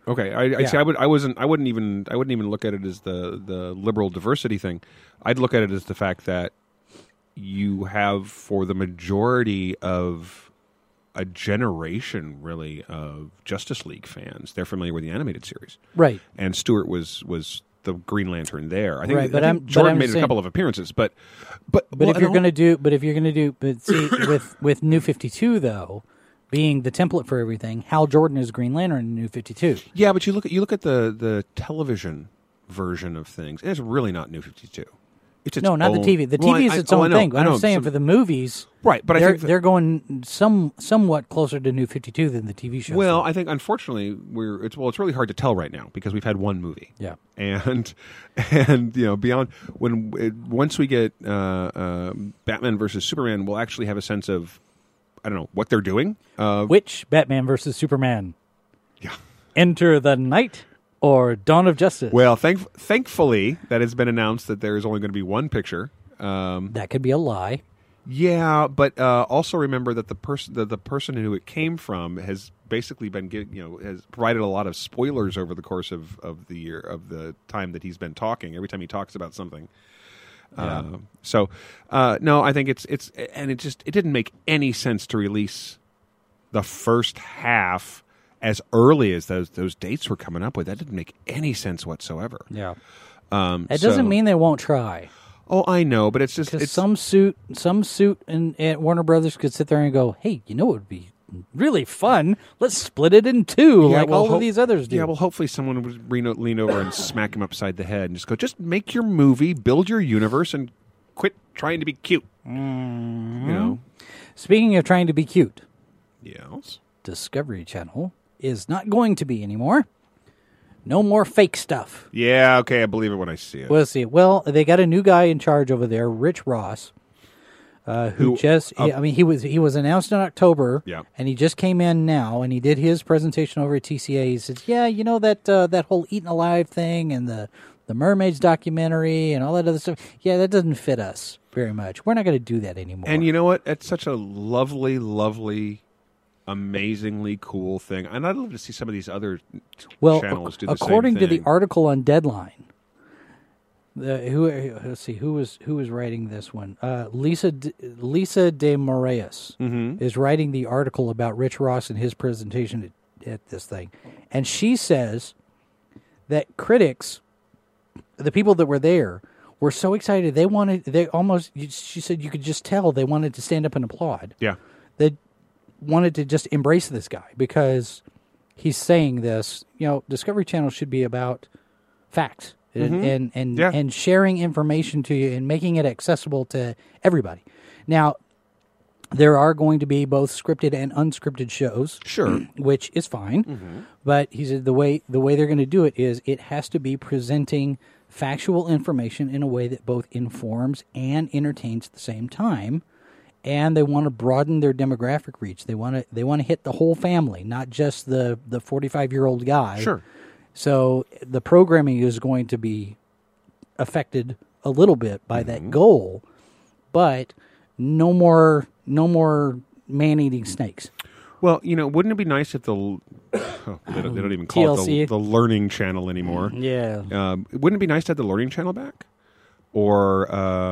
Okay, I see. I wouldn't even look at it as the liberal diversity thing. I'd look at it as the fact that you have, for the majority of a generation, really, of Justice League fans, they're familiar with the animated series, Right. and Stewart was the Green Lantern there. I think, Right, but I think I'm Jordan made saying- a couple of appearances, but If you're going to do, see, with New 52 though, being the template for everything, Hal Jordan is Green Lantern in New 52. yeah, but you look at the television version of things, and it's really not New 52. It's its No, not own, the TV. The Well, TV is its own thing. But I'm saying for the movies, right, but I think they're going somewhat closer to New 52 than the TV show. well, I think unfortunately it's really hard to tell right now because we've had one movie. Yeah. And beyond once we get Batman versus Superman, we'll actually have a sense of, I don't know, what they're doing. Which Batman versus Superman? Yeah. Enter the Night or Dawn of Justice? Well, thankfully that has been announced that there is only going to be one picture. That could be a lie. Yeah, but also remember that the person who it came from has basically been has provided a lot of spoilers over the course of the year, of the time that he's been talking. Every time he talks about something. Yeah. No, I think it didn't make any sense to release the first half as early as those dates were coming up with. That didn't make any sense whatsoever. Yeah. It doesn't mean they won't try. Oh, I know, but it's just Because some suit at Warner Brothers could sit there and go, "Hey, you know what would be really fun? Let's split it in two, Yeah, like well, all of these others do." Yeah, well, hopefully someone would lean over and smack him upside the head and just go, just make your movie, build your universe, and quit trying to be cute. Speaking of trying to be cute, Yes. Discovery Channel is not going to be anymore. No more fake stuff. Yeah, okay, I believe it when I see it. We'll see. Well, they got a new guy in charge over there, Rich Ross, he was announced in October, Yeah. and he just came in now, and he did his presentation over at TCA. He says, "Yeah, you know that whole Eaten Alive thing and the Mermaids documentary and all that other stuff. Yeah, that doesn't fit us very much. We're not going to do that anymore." And you know what? It's such a lovely, lovely, amazingly cool thing. And I'd love to see some of these other channels do the same thing. According to the article on Deadline, who was writing this one? Lisa De Moraes is writing the article about Rich Ross and his presentation at this thing, and she says that critics, the people that were there, were so excited she said you could just tell they wanted to stand up and applaud. Yeah. They wanted to just embrace this guy because he's saying this. Discovery Channel should be about facts and sharing information to you and making it accessible to everybody. Now, there are going to be both scripted and unscripted shows, Sure. which is fine. But he said the way they're going to do it is it has to be presenting factual information in a way that both informs and entertains at the same time. And they want to broaden their demographic reach. They want to hit the whole family, not just the 45-year-old guy. Sure. So the programming is going to be affected a little bit by that goal, but no more man-eating snakes. Well, wouldn't it be nice if they don't even call TLC. it the Learning Channel anymore. Yeah. Wouldn't it be nice to have the Learning Channel back? Or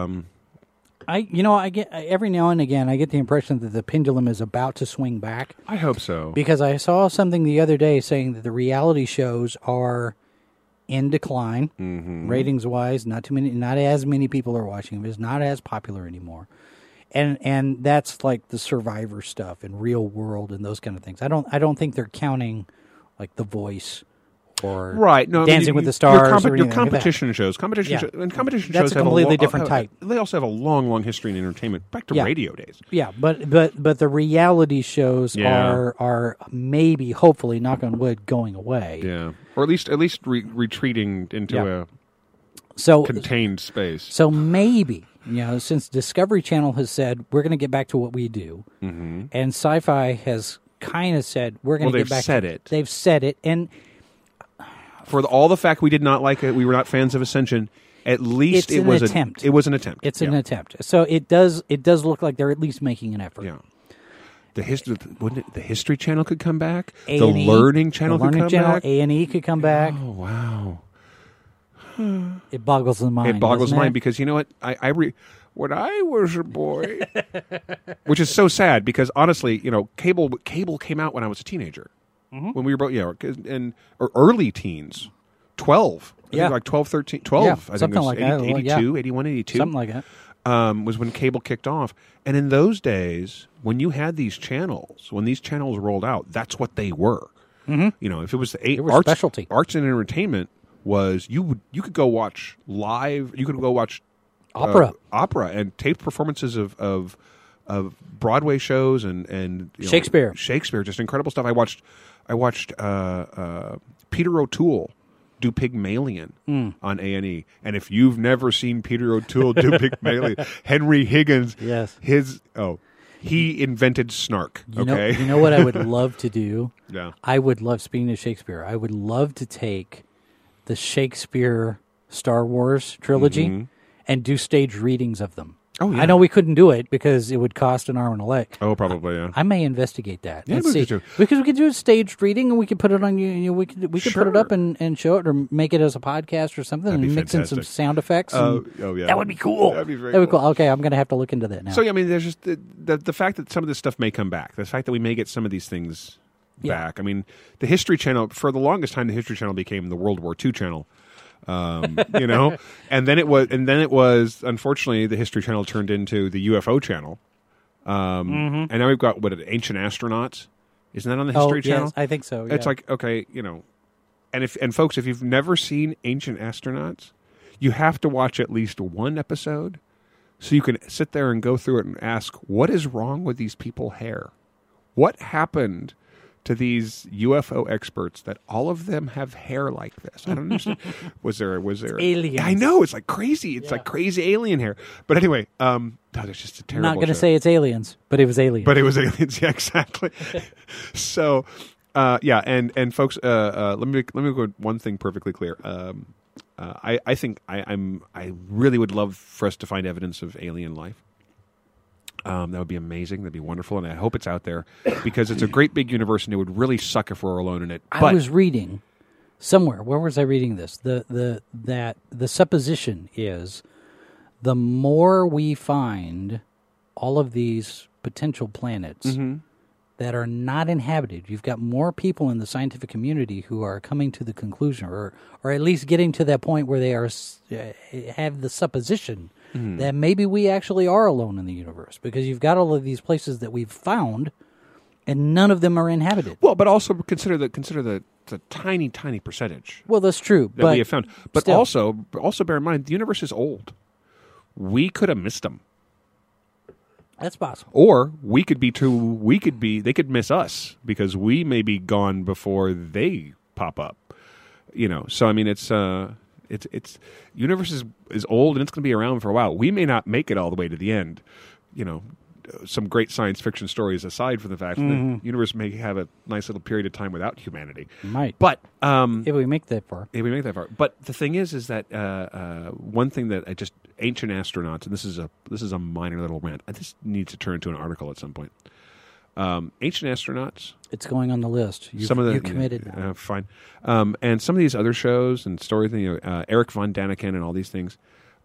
I get every now and again I get the impression that the pendulum is about to swing back, I hope so. because I saw something the other day saying that the reality shows are in decline, ratings wise. Not as many people are watching them. It's not as popular anymore, and that's like the Survivor stuff and Real World and those kind of things. I don't think they're counting like The Voice or Right, no, Dancing with the Stars. Your or anything like that. competition shows, Yeah. competition That's shows a have completely different type. They also have a long history in entertainment, back to Yeah. radio days. Yeah, but the reality shows Yeah. are maybe, hopefully, knock on wood, going away. Yeah, or at least retreating into Yeah. a So contained space. So maybe, since Discovery Channel has said we're going to get back to what we do, and Sci-Fi has kind of said we're going to get back. They've said it, and For all the fact we did not like it, we were not fans of Ascension. At least It's it an was attempt. It was an attempt. it's an attempt. So it does look like they're at least making an effort. Yeah. The history, wouldn't it, the History Channel could come back. A&E, the Learning Channel could come back. A&E could come back. Oh wow! It boggles the mind. It boggles the doesn't mind it? because you know what? When I was a boy, which is so sad because honestly, you know, cable came out when I was a teenager. When we were both, or early teens, 12. I think like 12, 13, 12. Yeah, I think something it was like that. 82, 81, 82. Something like that. Was when cable kicked off. And in those days, when you had these channels, when these channels rolled out, that's what they were. You know, if it was the were specialty. arts and entertainment was you could go watch live. You could go watch opera and taped performances of Broadway shows and you know, Shakespeare, just incredible stuff. I watched Peter O'Toole do Pygmalion on A&E, and if you've never seen Peter O'Toole do Pygmalion, Henry Higgins, Yes. He invented snark. You know what I would love to do? Yeah. I would love, speaking of Shakespeare, I would love to take the Shakespeare Star Wars trilogy and do stage readings of them. Oh, yeah. I know we couldn't do it because it would cost an arm and a leg. Oh, probably, yeah. I may investigate that. Yeah, Let's we see. could do. Because we could do a staged reading and we could put it on we could put it Sure. up and show it or make it as a podcast or something That'd be and mix in some fantastic. sound effects. And yeah. That would be cool. That'd be very That'd be cool. Okay, I'm going to have to look into that now. So, yeah, I mean, there's just the fact that some of this stuff may come back. The fact that we may get some of these things back. I mean, the History Channel, for the longest time, the History Channel became the World War II channel. You know, and then it was unfortunately the History Channel turned into the UFO channel, and now we've got Ancient Astronauts. Isn't that on the History Channel? Yes, I think so. It's yeah. like, okay, you know, and folks, if you've never seen Ancient Astronauts, you have to watch at least one episode so you can sit there and go through it and ask, what is wrong with these people's hair? What happened to these UFO experts that all of them have hair like this? I don't understand. Was there aliens. I know, it's like crazy. It's like crazy alien hair. But anyway, it's just a I'm terrible not going to show. say it's aliens, but it was aliens. But it was aliens, yeah, exactly. So, and folks, let me go one thing perfectly clear. I think I really would love for us to find evidence of alien life. That would be amazing. That'd be wonderful, and I hope it's out there because it's a great big universe, and it would really suck if we're alone in it. I was reading somewhere. Where was I reading this? The supposition is the more we find all of these potential planets that are not inhabited, you've got more people in the scientific community who are coming to the conclusion, or at least getting to that point where they are have the supposition that maybe we actually are alone in the universe, because you've got all of these places that we've found, and none of them are inhabited. Well, but also consider the tiny percentage Well, that's true. that we have found. But still. also bear in mind the universe is old. We could have missed them. That's possible. Or they could miss us because we may be gone before they pop up. You know, so I mean, it's universe is old and it's going to be around for a while. We may not make it all the way to the end. You know, some great science fiction stories aside from the fact that the universe may have a nice little period of time without humanity. Might. But If we make that far. if we make that far. But the thing is that one thing that Ancient Astronauts, and this is a minor little rant. This needs to turn into an article at some point. Ancient Astronauts. It's going on the list. You're committed now. Fine. And some of these other shows and stories, Eric Von Daniken and all these things.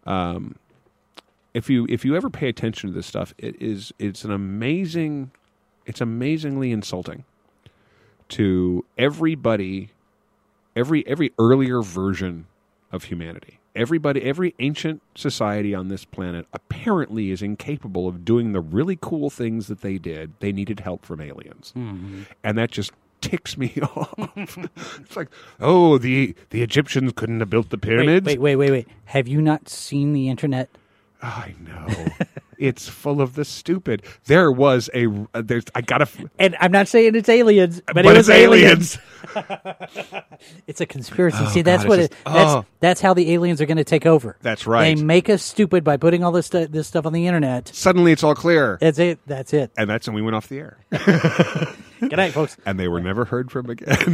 If you ever pay attention to this stuff, it's amazingly insulting to everybody, every earlier version of humanity. Every ancient society on this planet apparently is incapable of doing the really cool things that they did. They needed help from aliens. And that just ticks me off. It's like, oh, the Egyptians couldn't have built the pyramids. Wait. Have you not seen the internet? I know. It's full of the stupid. There was and I'm not saying it's aliens, but it it's was aliens. It's a conspiracy. See, that's God, what it's it. just- That's how the aliens are going to take over. That's right. They make us stupid by putting all this stuff on the internet. Suddenly it's all clear. That's it. That's it. And that's when we went off the air. Good night, folks. And they were never heard from again.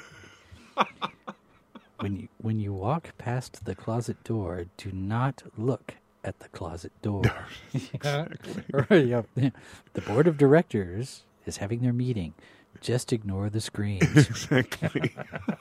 When you walk past the closet door, do not look at the closet door. The board of directors is having their meeting. Just ignore the screens. Exactly.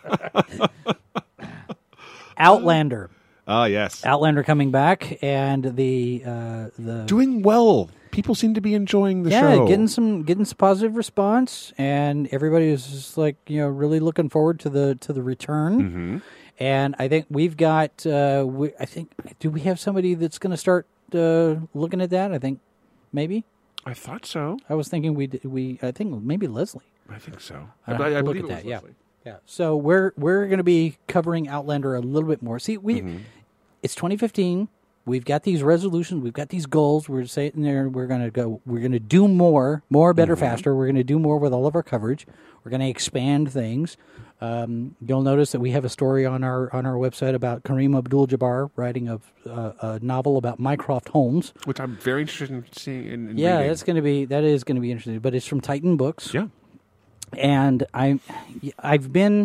Outlander. Ah, yes. Outlander coming back, and the Doing well. People seem to be enjoying the yeah, show. getting some positive response, and everybody is just like really looking forward to the return. Mm-hmm. And I think we've got. Do we have somebody that's going to start looking at that? I think maybe. I thought so. I was thinking I think maybe Leslie. I think so. I'd I have to believe look it at was that. Yeah. Leslie. Yeah. So we're going to be covering Outlander a little bit more. See, it's 2015. We've got these resolutions. We've got these goals. We're sitting there. We're going to do more, better, faster. We're going to do more with all of our coverage. We're going to expand things. You'll notice that we have a story on our website about Kareem Abdul-Jabbar writing a novel about Mycroft Holmes, Which I'm very interested in seeing. In reading. that is going to be interesting. But it's from Titan Books. Yeah. And I've been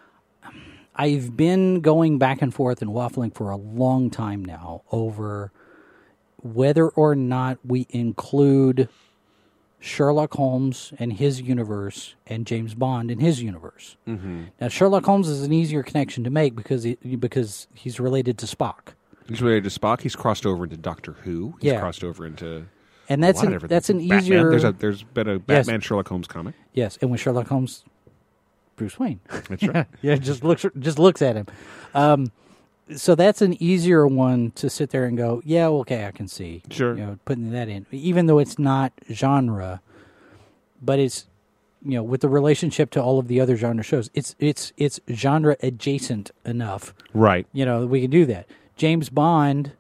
going back and forth and waffling for a long time now over whether or not we include Sherlock Holmes and his universe and James Bond and his universe. Mm-hmm. Now, Sherlock Holmes is an easier connection to make because he's related to Spock. He's related to Spock. He's crossed over into Doctor Who. He's crossed over into... And that's an Batman. easier... There's been a Batman Sherlock Holmes comic. Yes, and with Sherlock Holmes, Bruce Wayne. That's right. Yeah, just looks at him. So that's an easier one to sit there and go, yeah, okay, I can see. Sure. Putting that in, even though it's not genre, but it's with the relationship to all of the other genre shows, it's genre adjacent enough. Right. That we can do that. James Bond.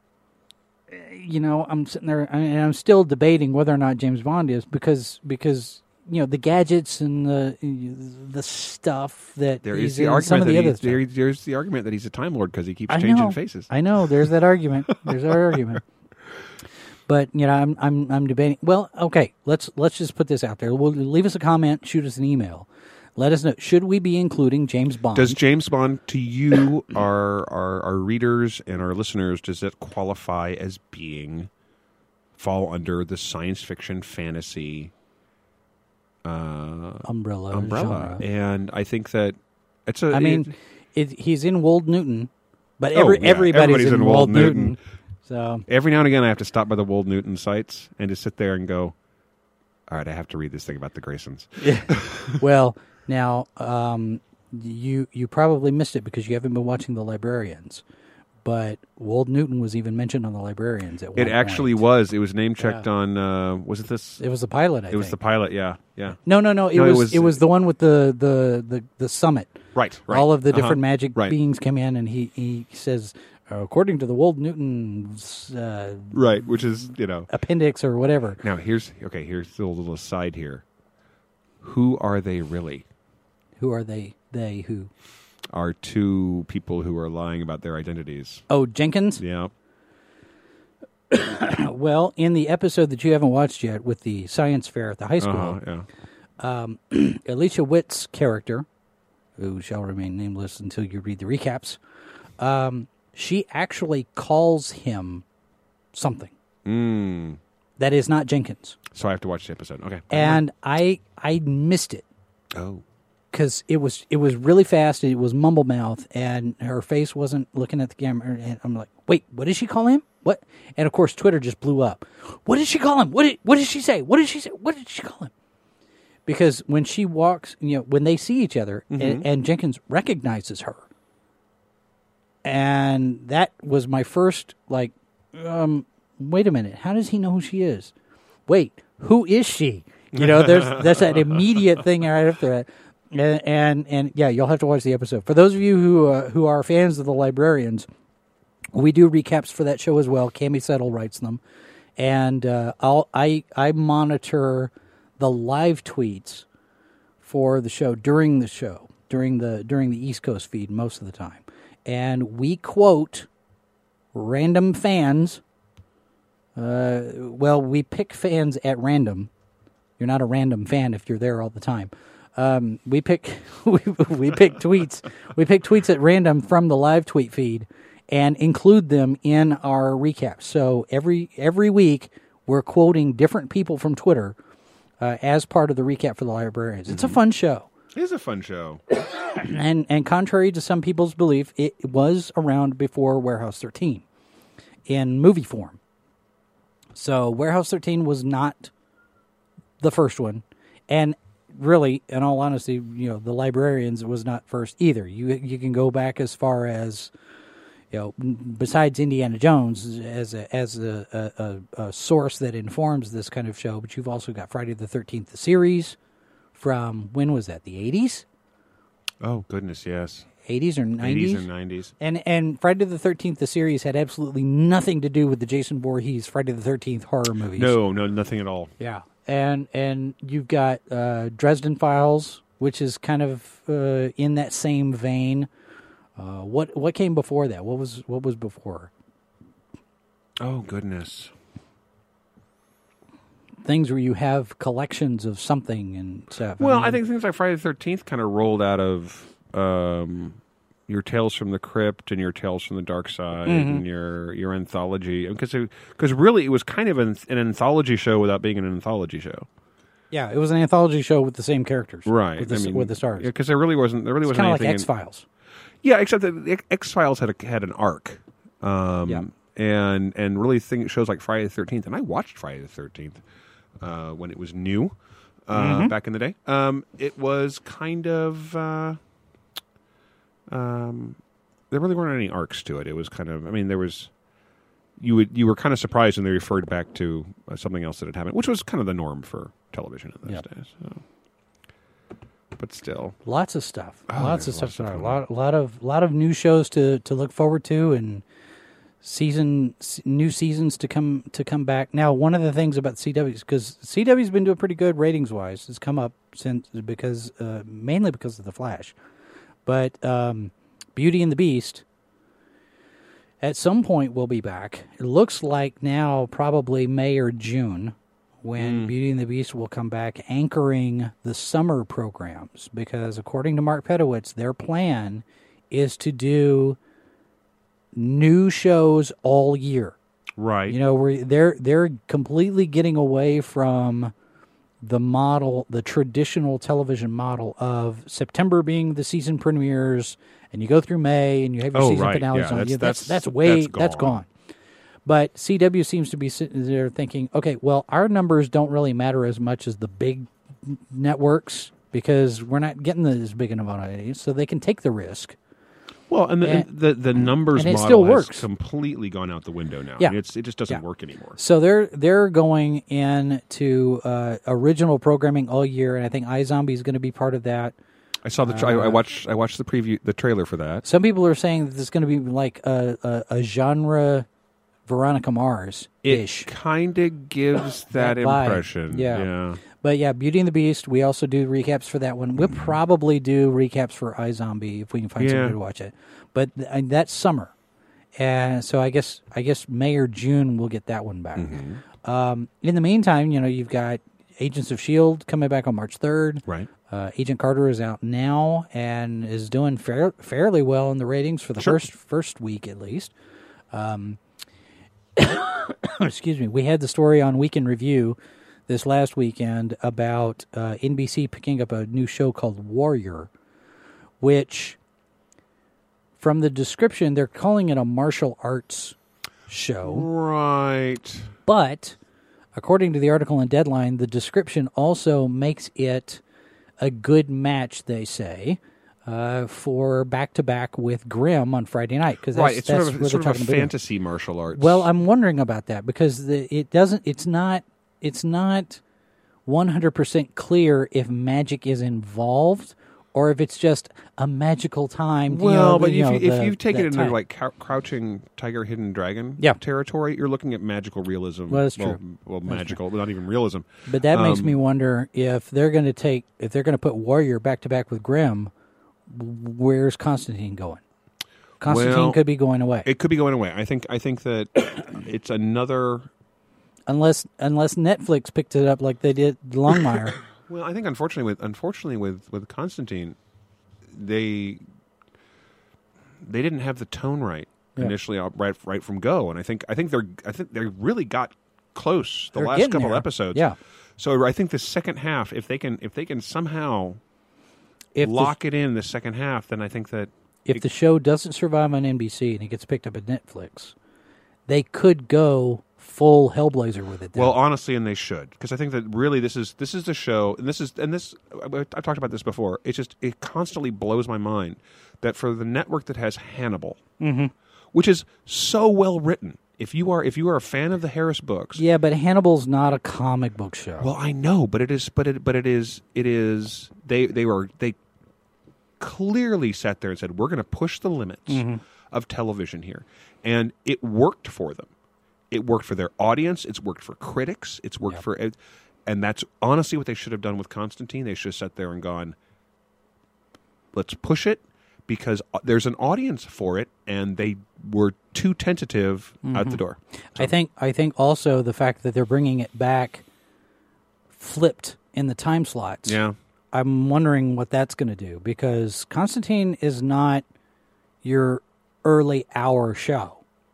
I'm sitting there and I'm still debating whether or not James Bond is because the gadgets and the stuff that There's he's in, some of the other stuff. There's the argument that he's a Time Lord because he keeps I changing know. faces. I know. There's that argument. There's that argument. But I'm debating. Well, okay. Let's just put this out there. Leave us a comment. Shoot us an email. Let us know. Should we be including James Bond? Does James Bond, to you, our readers and our listeners, does it qualify as fall under the science fiction fantasy umbrella? Genre. And I think that it's a. I mean, he's in Wold Newton, but everybody's everybody's in Wold Newton. So every now and again, I have to stop by the Wold Newton sites and just sit there and go, "All right, I have to read this thing about the Graysons." Yeah. Well. Now, you probably missed it because you haven't been watching The Librarians, but Wold Newton was even mentioned on The Librarians at one point. It actually was. It was name checked on. Was it this? It was the pilot. I think it was the pilot. Yeah. No. It was the one with the summit. Right. All of the different magic beings come in, and he says, according to the Wold Newton's right, which is appendix or whatever. Now here's the little aside here. Who are they really? Who are they? They who? Are two people who are lying about their identities. Oh, Jenkins? Yeah. Well, in the episode that you haven't watched yet with the science fair at the high school, Alicia Witt's character, who shall remain nameless until you read the recaps, she actually calls him something. That is not Jenkins. So I have to watch the episode. Okay. And I missed it. Oh. Because it was really fast, and it was mumble mouth, and her face wasn't looking at the camera, and I'm like, wait, what did she call him? What? And of course, Twitter just blew up. What did she call him? What did she say? What did she say? What did she call him? Because when she walks, when they see each other, and Jenkins recognizes her, and that was my first wait a minute, how does he know who she is? Wait, who is she? There's that immediate thing right after that. And yeah, you'll have to watch the episode. For those of you who are fans of The Librarians, we do recaps for that show as well. Cammie Settle writes them, and I monitor the live tweets for the show during the East Coast feed most of the time, and we quote random fans. We pick fans at random. You're not a random fan if you're there all the time. We pick tweets. We pick tweets at random from the live tweet feed and include them in our recaps. So every week we're quoting different people from Twitter as part of the recap for the librarians. It's a fun show. It is a fun show. And contrary to some people's belief, it was around before Warehouse 13 in movie form. So Warehouse 13 was not the first one. And really, in all honesty, the Librarians was not first either. You can go back as far as, besides Indiana Jones as a source that informs this kind of show, but you've also got Friday the 13th, the series from, when was that, the 80s? Oh, goodness, yes. 80s or 90s? 80s and 90s. And Friday the 13th, the series, had absolutely nothing to do with the Jason Voorhees Friday the 13th horror movies. No, nothing at all. Yeah. And you've got Dresden Files, which is kind of in that same vein. What came before that? What was before? Oh, goodness. Things where you have collections of something and stuff. Well, I think things like Friday the 13th kind of rolled out of your Tales from the Crypt and your Tales from the Dark Side and your anthology. Because really it was kind of an anthology show without being an anthology show. Yeah, it was an anthology show with the same characters. Right. With the stars. Yeah, because there really wasn't anything. Kind of like X-Files. Yeah, except that X-Files had an arc. Yeah. And really shows like Friday the 13th. And I watched Friday the 13th when it was new back in the day. It was kind of... there really weren't any arcs to it. It was kind of... I mean, there was... You were kind of surprised when they referred back to something else that had happened, which was kind of the norm for television in those days. So. But still, lots of stuff. Oh, lots of stuff. A lot of new shows to look forward to, and new seasons to come back. Now, one of the things about CW, because CW's been doing pretty good ratings wise, has come up mainly because of the Flash, but Beauty and the Beast. At some point, we'll be back. It looks like now probably May or June when Beauty and the Beast will come back anchoring the summer programs. Because according to Mark Pedowitz, their plan is to do new shows all year. right? They're completely getting away from the traditional television model of September being the season premieres, and you go through May and you have your season finales. That's gone. But CW seems to be sitting there thinking, okay, well, our numbers don't really matter as much as the big networks because we're not getting as big an amount of audience, so they can take the risk. Well, and the numbers and it model still has works. Completely gone out the window now. Yeah. I mean, it just doesn't work anymore. So they're going into original programming all year, and I think iZombie is going to be part of that. I saw I watched the trailer for that. Some people are saying that it's going to be like a genre Veronica Mars-ish. It kind of gives that impression. Yeah. But yeah, Beauty and the Beast, we also do recaps for that one. We'll probably do recaps for iZombie if we can find somebody to watch it. But that's summer. And so I guess May or June we'll get that one back. Mm-hmm. In the meantime, you've got Agents of S.H.I.E.L.D. coming back on March 3rd. Right. Agent Carter is out now and is doing fairly well in the ratings for the first week at least. Excuse me. We had the story on Week in Review this last weekend about NBC picking up a new show called Warrior, which, from the description, they're calling it a martial arts show. Right. But, according to the article in Deadline, the description also makes it a good match, they say, for back-to-back with Grimm on Friday night. Cause it's sort of a fantasy martial arts. Well, I'm wondering about that because it's not 100% clear if magic is involved or if it's just a magical time. But if you take it into like Crouching Tiger, Hidden Dragon territory, you're looking at magical realism. Well, that's true. Well, magical, but not even realism. But that makes me wonder if they're going to put Warrior back to back with Grimm. Where's Constantine going? Constantine could be going away. It could be going away. I think that it's another. Unless Netflix picked it up like they did Longmire. Well, I think unfortunately with Constantine, they didn't have the tone right initially right from go, and I think they really got close. The They're last getting couple there. episodes. Yeah. So I think the second half, if they can somehow lock it in the second half, then I think that if the show doesn't survive on NBC and it gets picked up at Netflix, they could go full Hellblazer with it. Well, honestly, and they should, because I think that really this is the show, and this I've talked about this before. It constantly blows my mind that for the network that has Hannibal, which is so well written. If you are a fan of the Harris books, yeah, but Hannibal's not a comic book show. well, I know, but it is. They clearly sat there and said, we're going to push the limits of television here, and it worked for them. It worked for their audience. It's worked for critics. It's worked for, and that's honestly what they should have done with Constantine. They should have sat there and gone, let's push it, because there's an audience for it, and they were too tentative out the door. So. I think also the fact that they're bringing it back flipped in the time slots. Yeah. I'm wondering what that's going to do, because Constantine is not your early-hour show.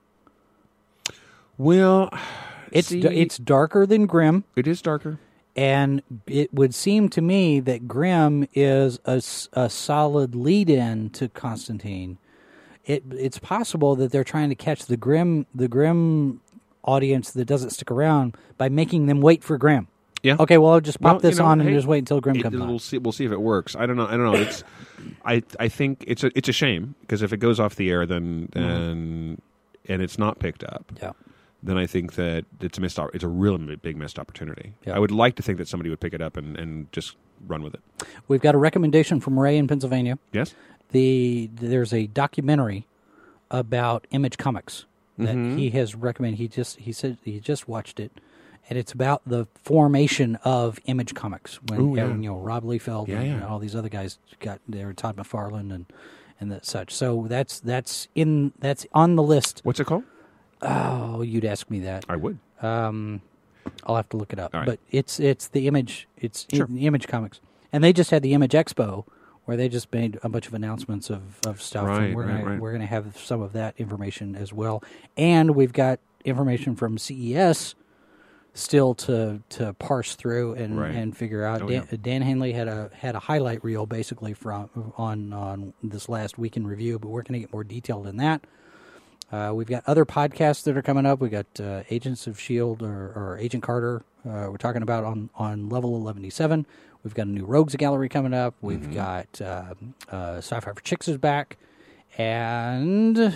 Well, it's darker than Grimm, it is darker. and it would seem to me that Grimm is a solid lead-in to Constantine. It's possible that they're trying to catch the Grimm audience that doesn't stick around by making them wait for Grimm. Yeah. Okay, well, I'll just pop this on and hey, just wait until Grimm comes on. We'll see if it works. I don't know. It's I think it's a shame, because if it goes off the air, then and it's not picked up, then I think that it's a really big missed opportunity. Yeah. I would like to think that somebody would pick it up and just run with it. We've got a recommendation from Ray in Pennsylvania. Yes. There's a documentary about Image Comics that he has recommended. He said he just watched it, and it's about the formation of Image Comics when Rob Liefeld and all these other guys they were Todd McFarlane and such. So that's on the list. What's it called? Oh, you'd ask me that. I would. I'll have to look it up. Right. But it's the Image. It's the Image Comics, and they just had the Image Expo, where they just made a bunch of announcements of stuff. Right, and right. We're gonna have some of that information as well, and we've got information from CES still to parse through and figure out. Dan Hanley had a highlight reel basically on this last week in review, but we're gonna get more detailed in that. We've got other podcasts that are coming up. We got Agents of S.H.I.E.L.D. or Agent Carter. We're talking about on Level 1177. We've got a new Rogues Gallery coming up. We've got Sci-Fi for Chicks is back. And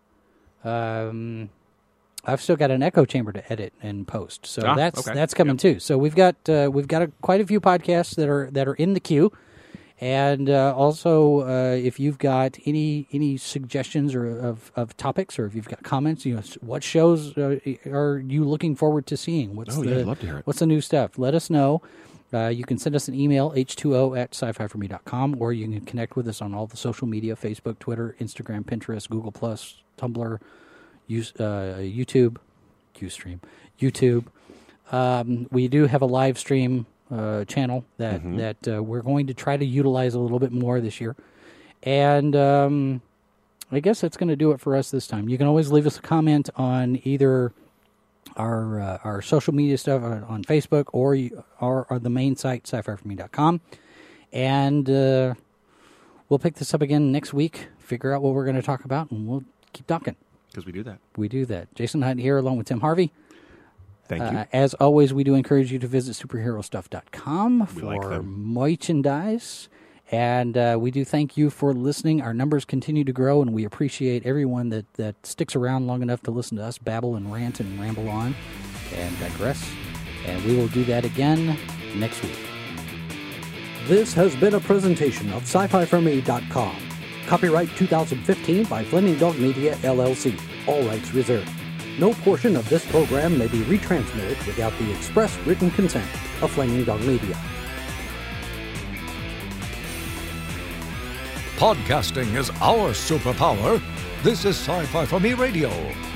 I've still got an echo chamber to edit and post. So that's coming too. So we've got quite a few podcasts that are in the queue. And also, if you've got any suggestions or of topics, or if you've got comments, what shows are you looking forward to seeing? I'd love to hear it. What's the new stuff? Let us know. You can send us an email, h2o@sci-fi4me.com, or you can connect with us on all the social media, Facebook, Twitter, Instagram, Pinterest, Google+, Tumblr, YouTube, Ustream, YouTube. We do have a live stream channel that we're going to try to utilize a little bit more this year. And I guess that's going to do it for us this time. You can always leave us a comment on either our social media stuff on Facebook or the main site, sci-fi4me.com. And we'll pick this up again next week, figure out what we're going to talk about, and we'll keep talking. Because we do that. We do that. Jason Hunt here along with Tim Harvey. Thank you. As always, we do encourage you to visit superherostuff.com for merchandise. And we do thank you for listening. Our numbers continue to grow, and we appreciate everyone that sticks around long enough to listen to us babble and rant and ramble on and digress. And we will do that again next week. This has been a presentation of SciFiForMe.com. Copyright 2015 by Flaming Dog Media, LLC. All rights reserved. No portion of this program may be retransmitted without the express written consent of Flaming Dog Media. Podcasting is our superpower. This is Sci-Fi for Me Radio.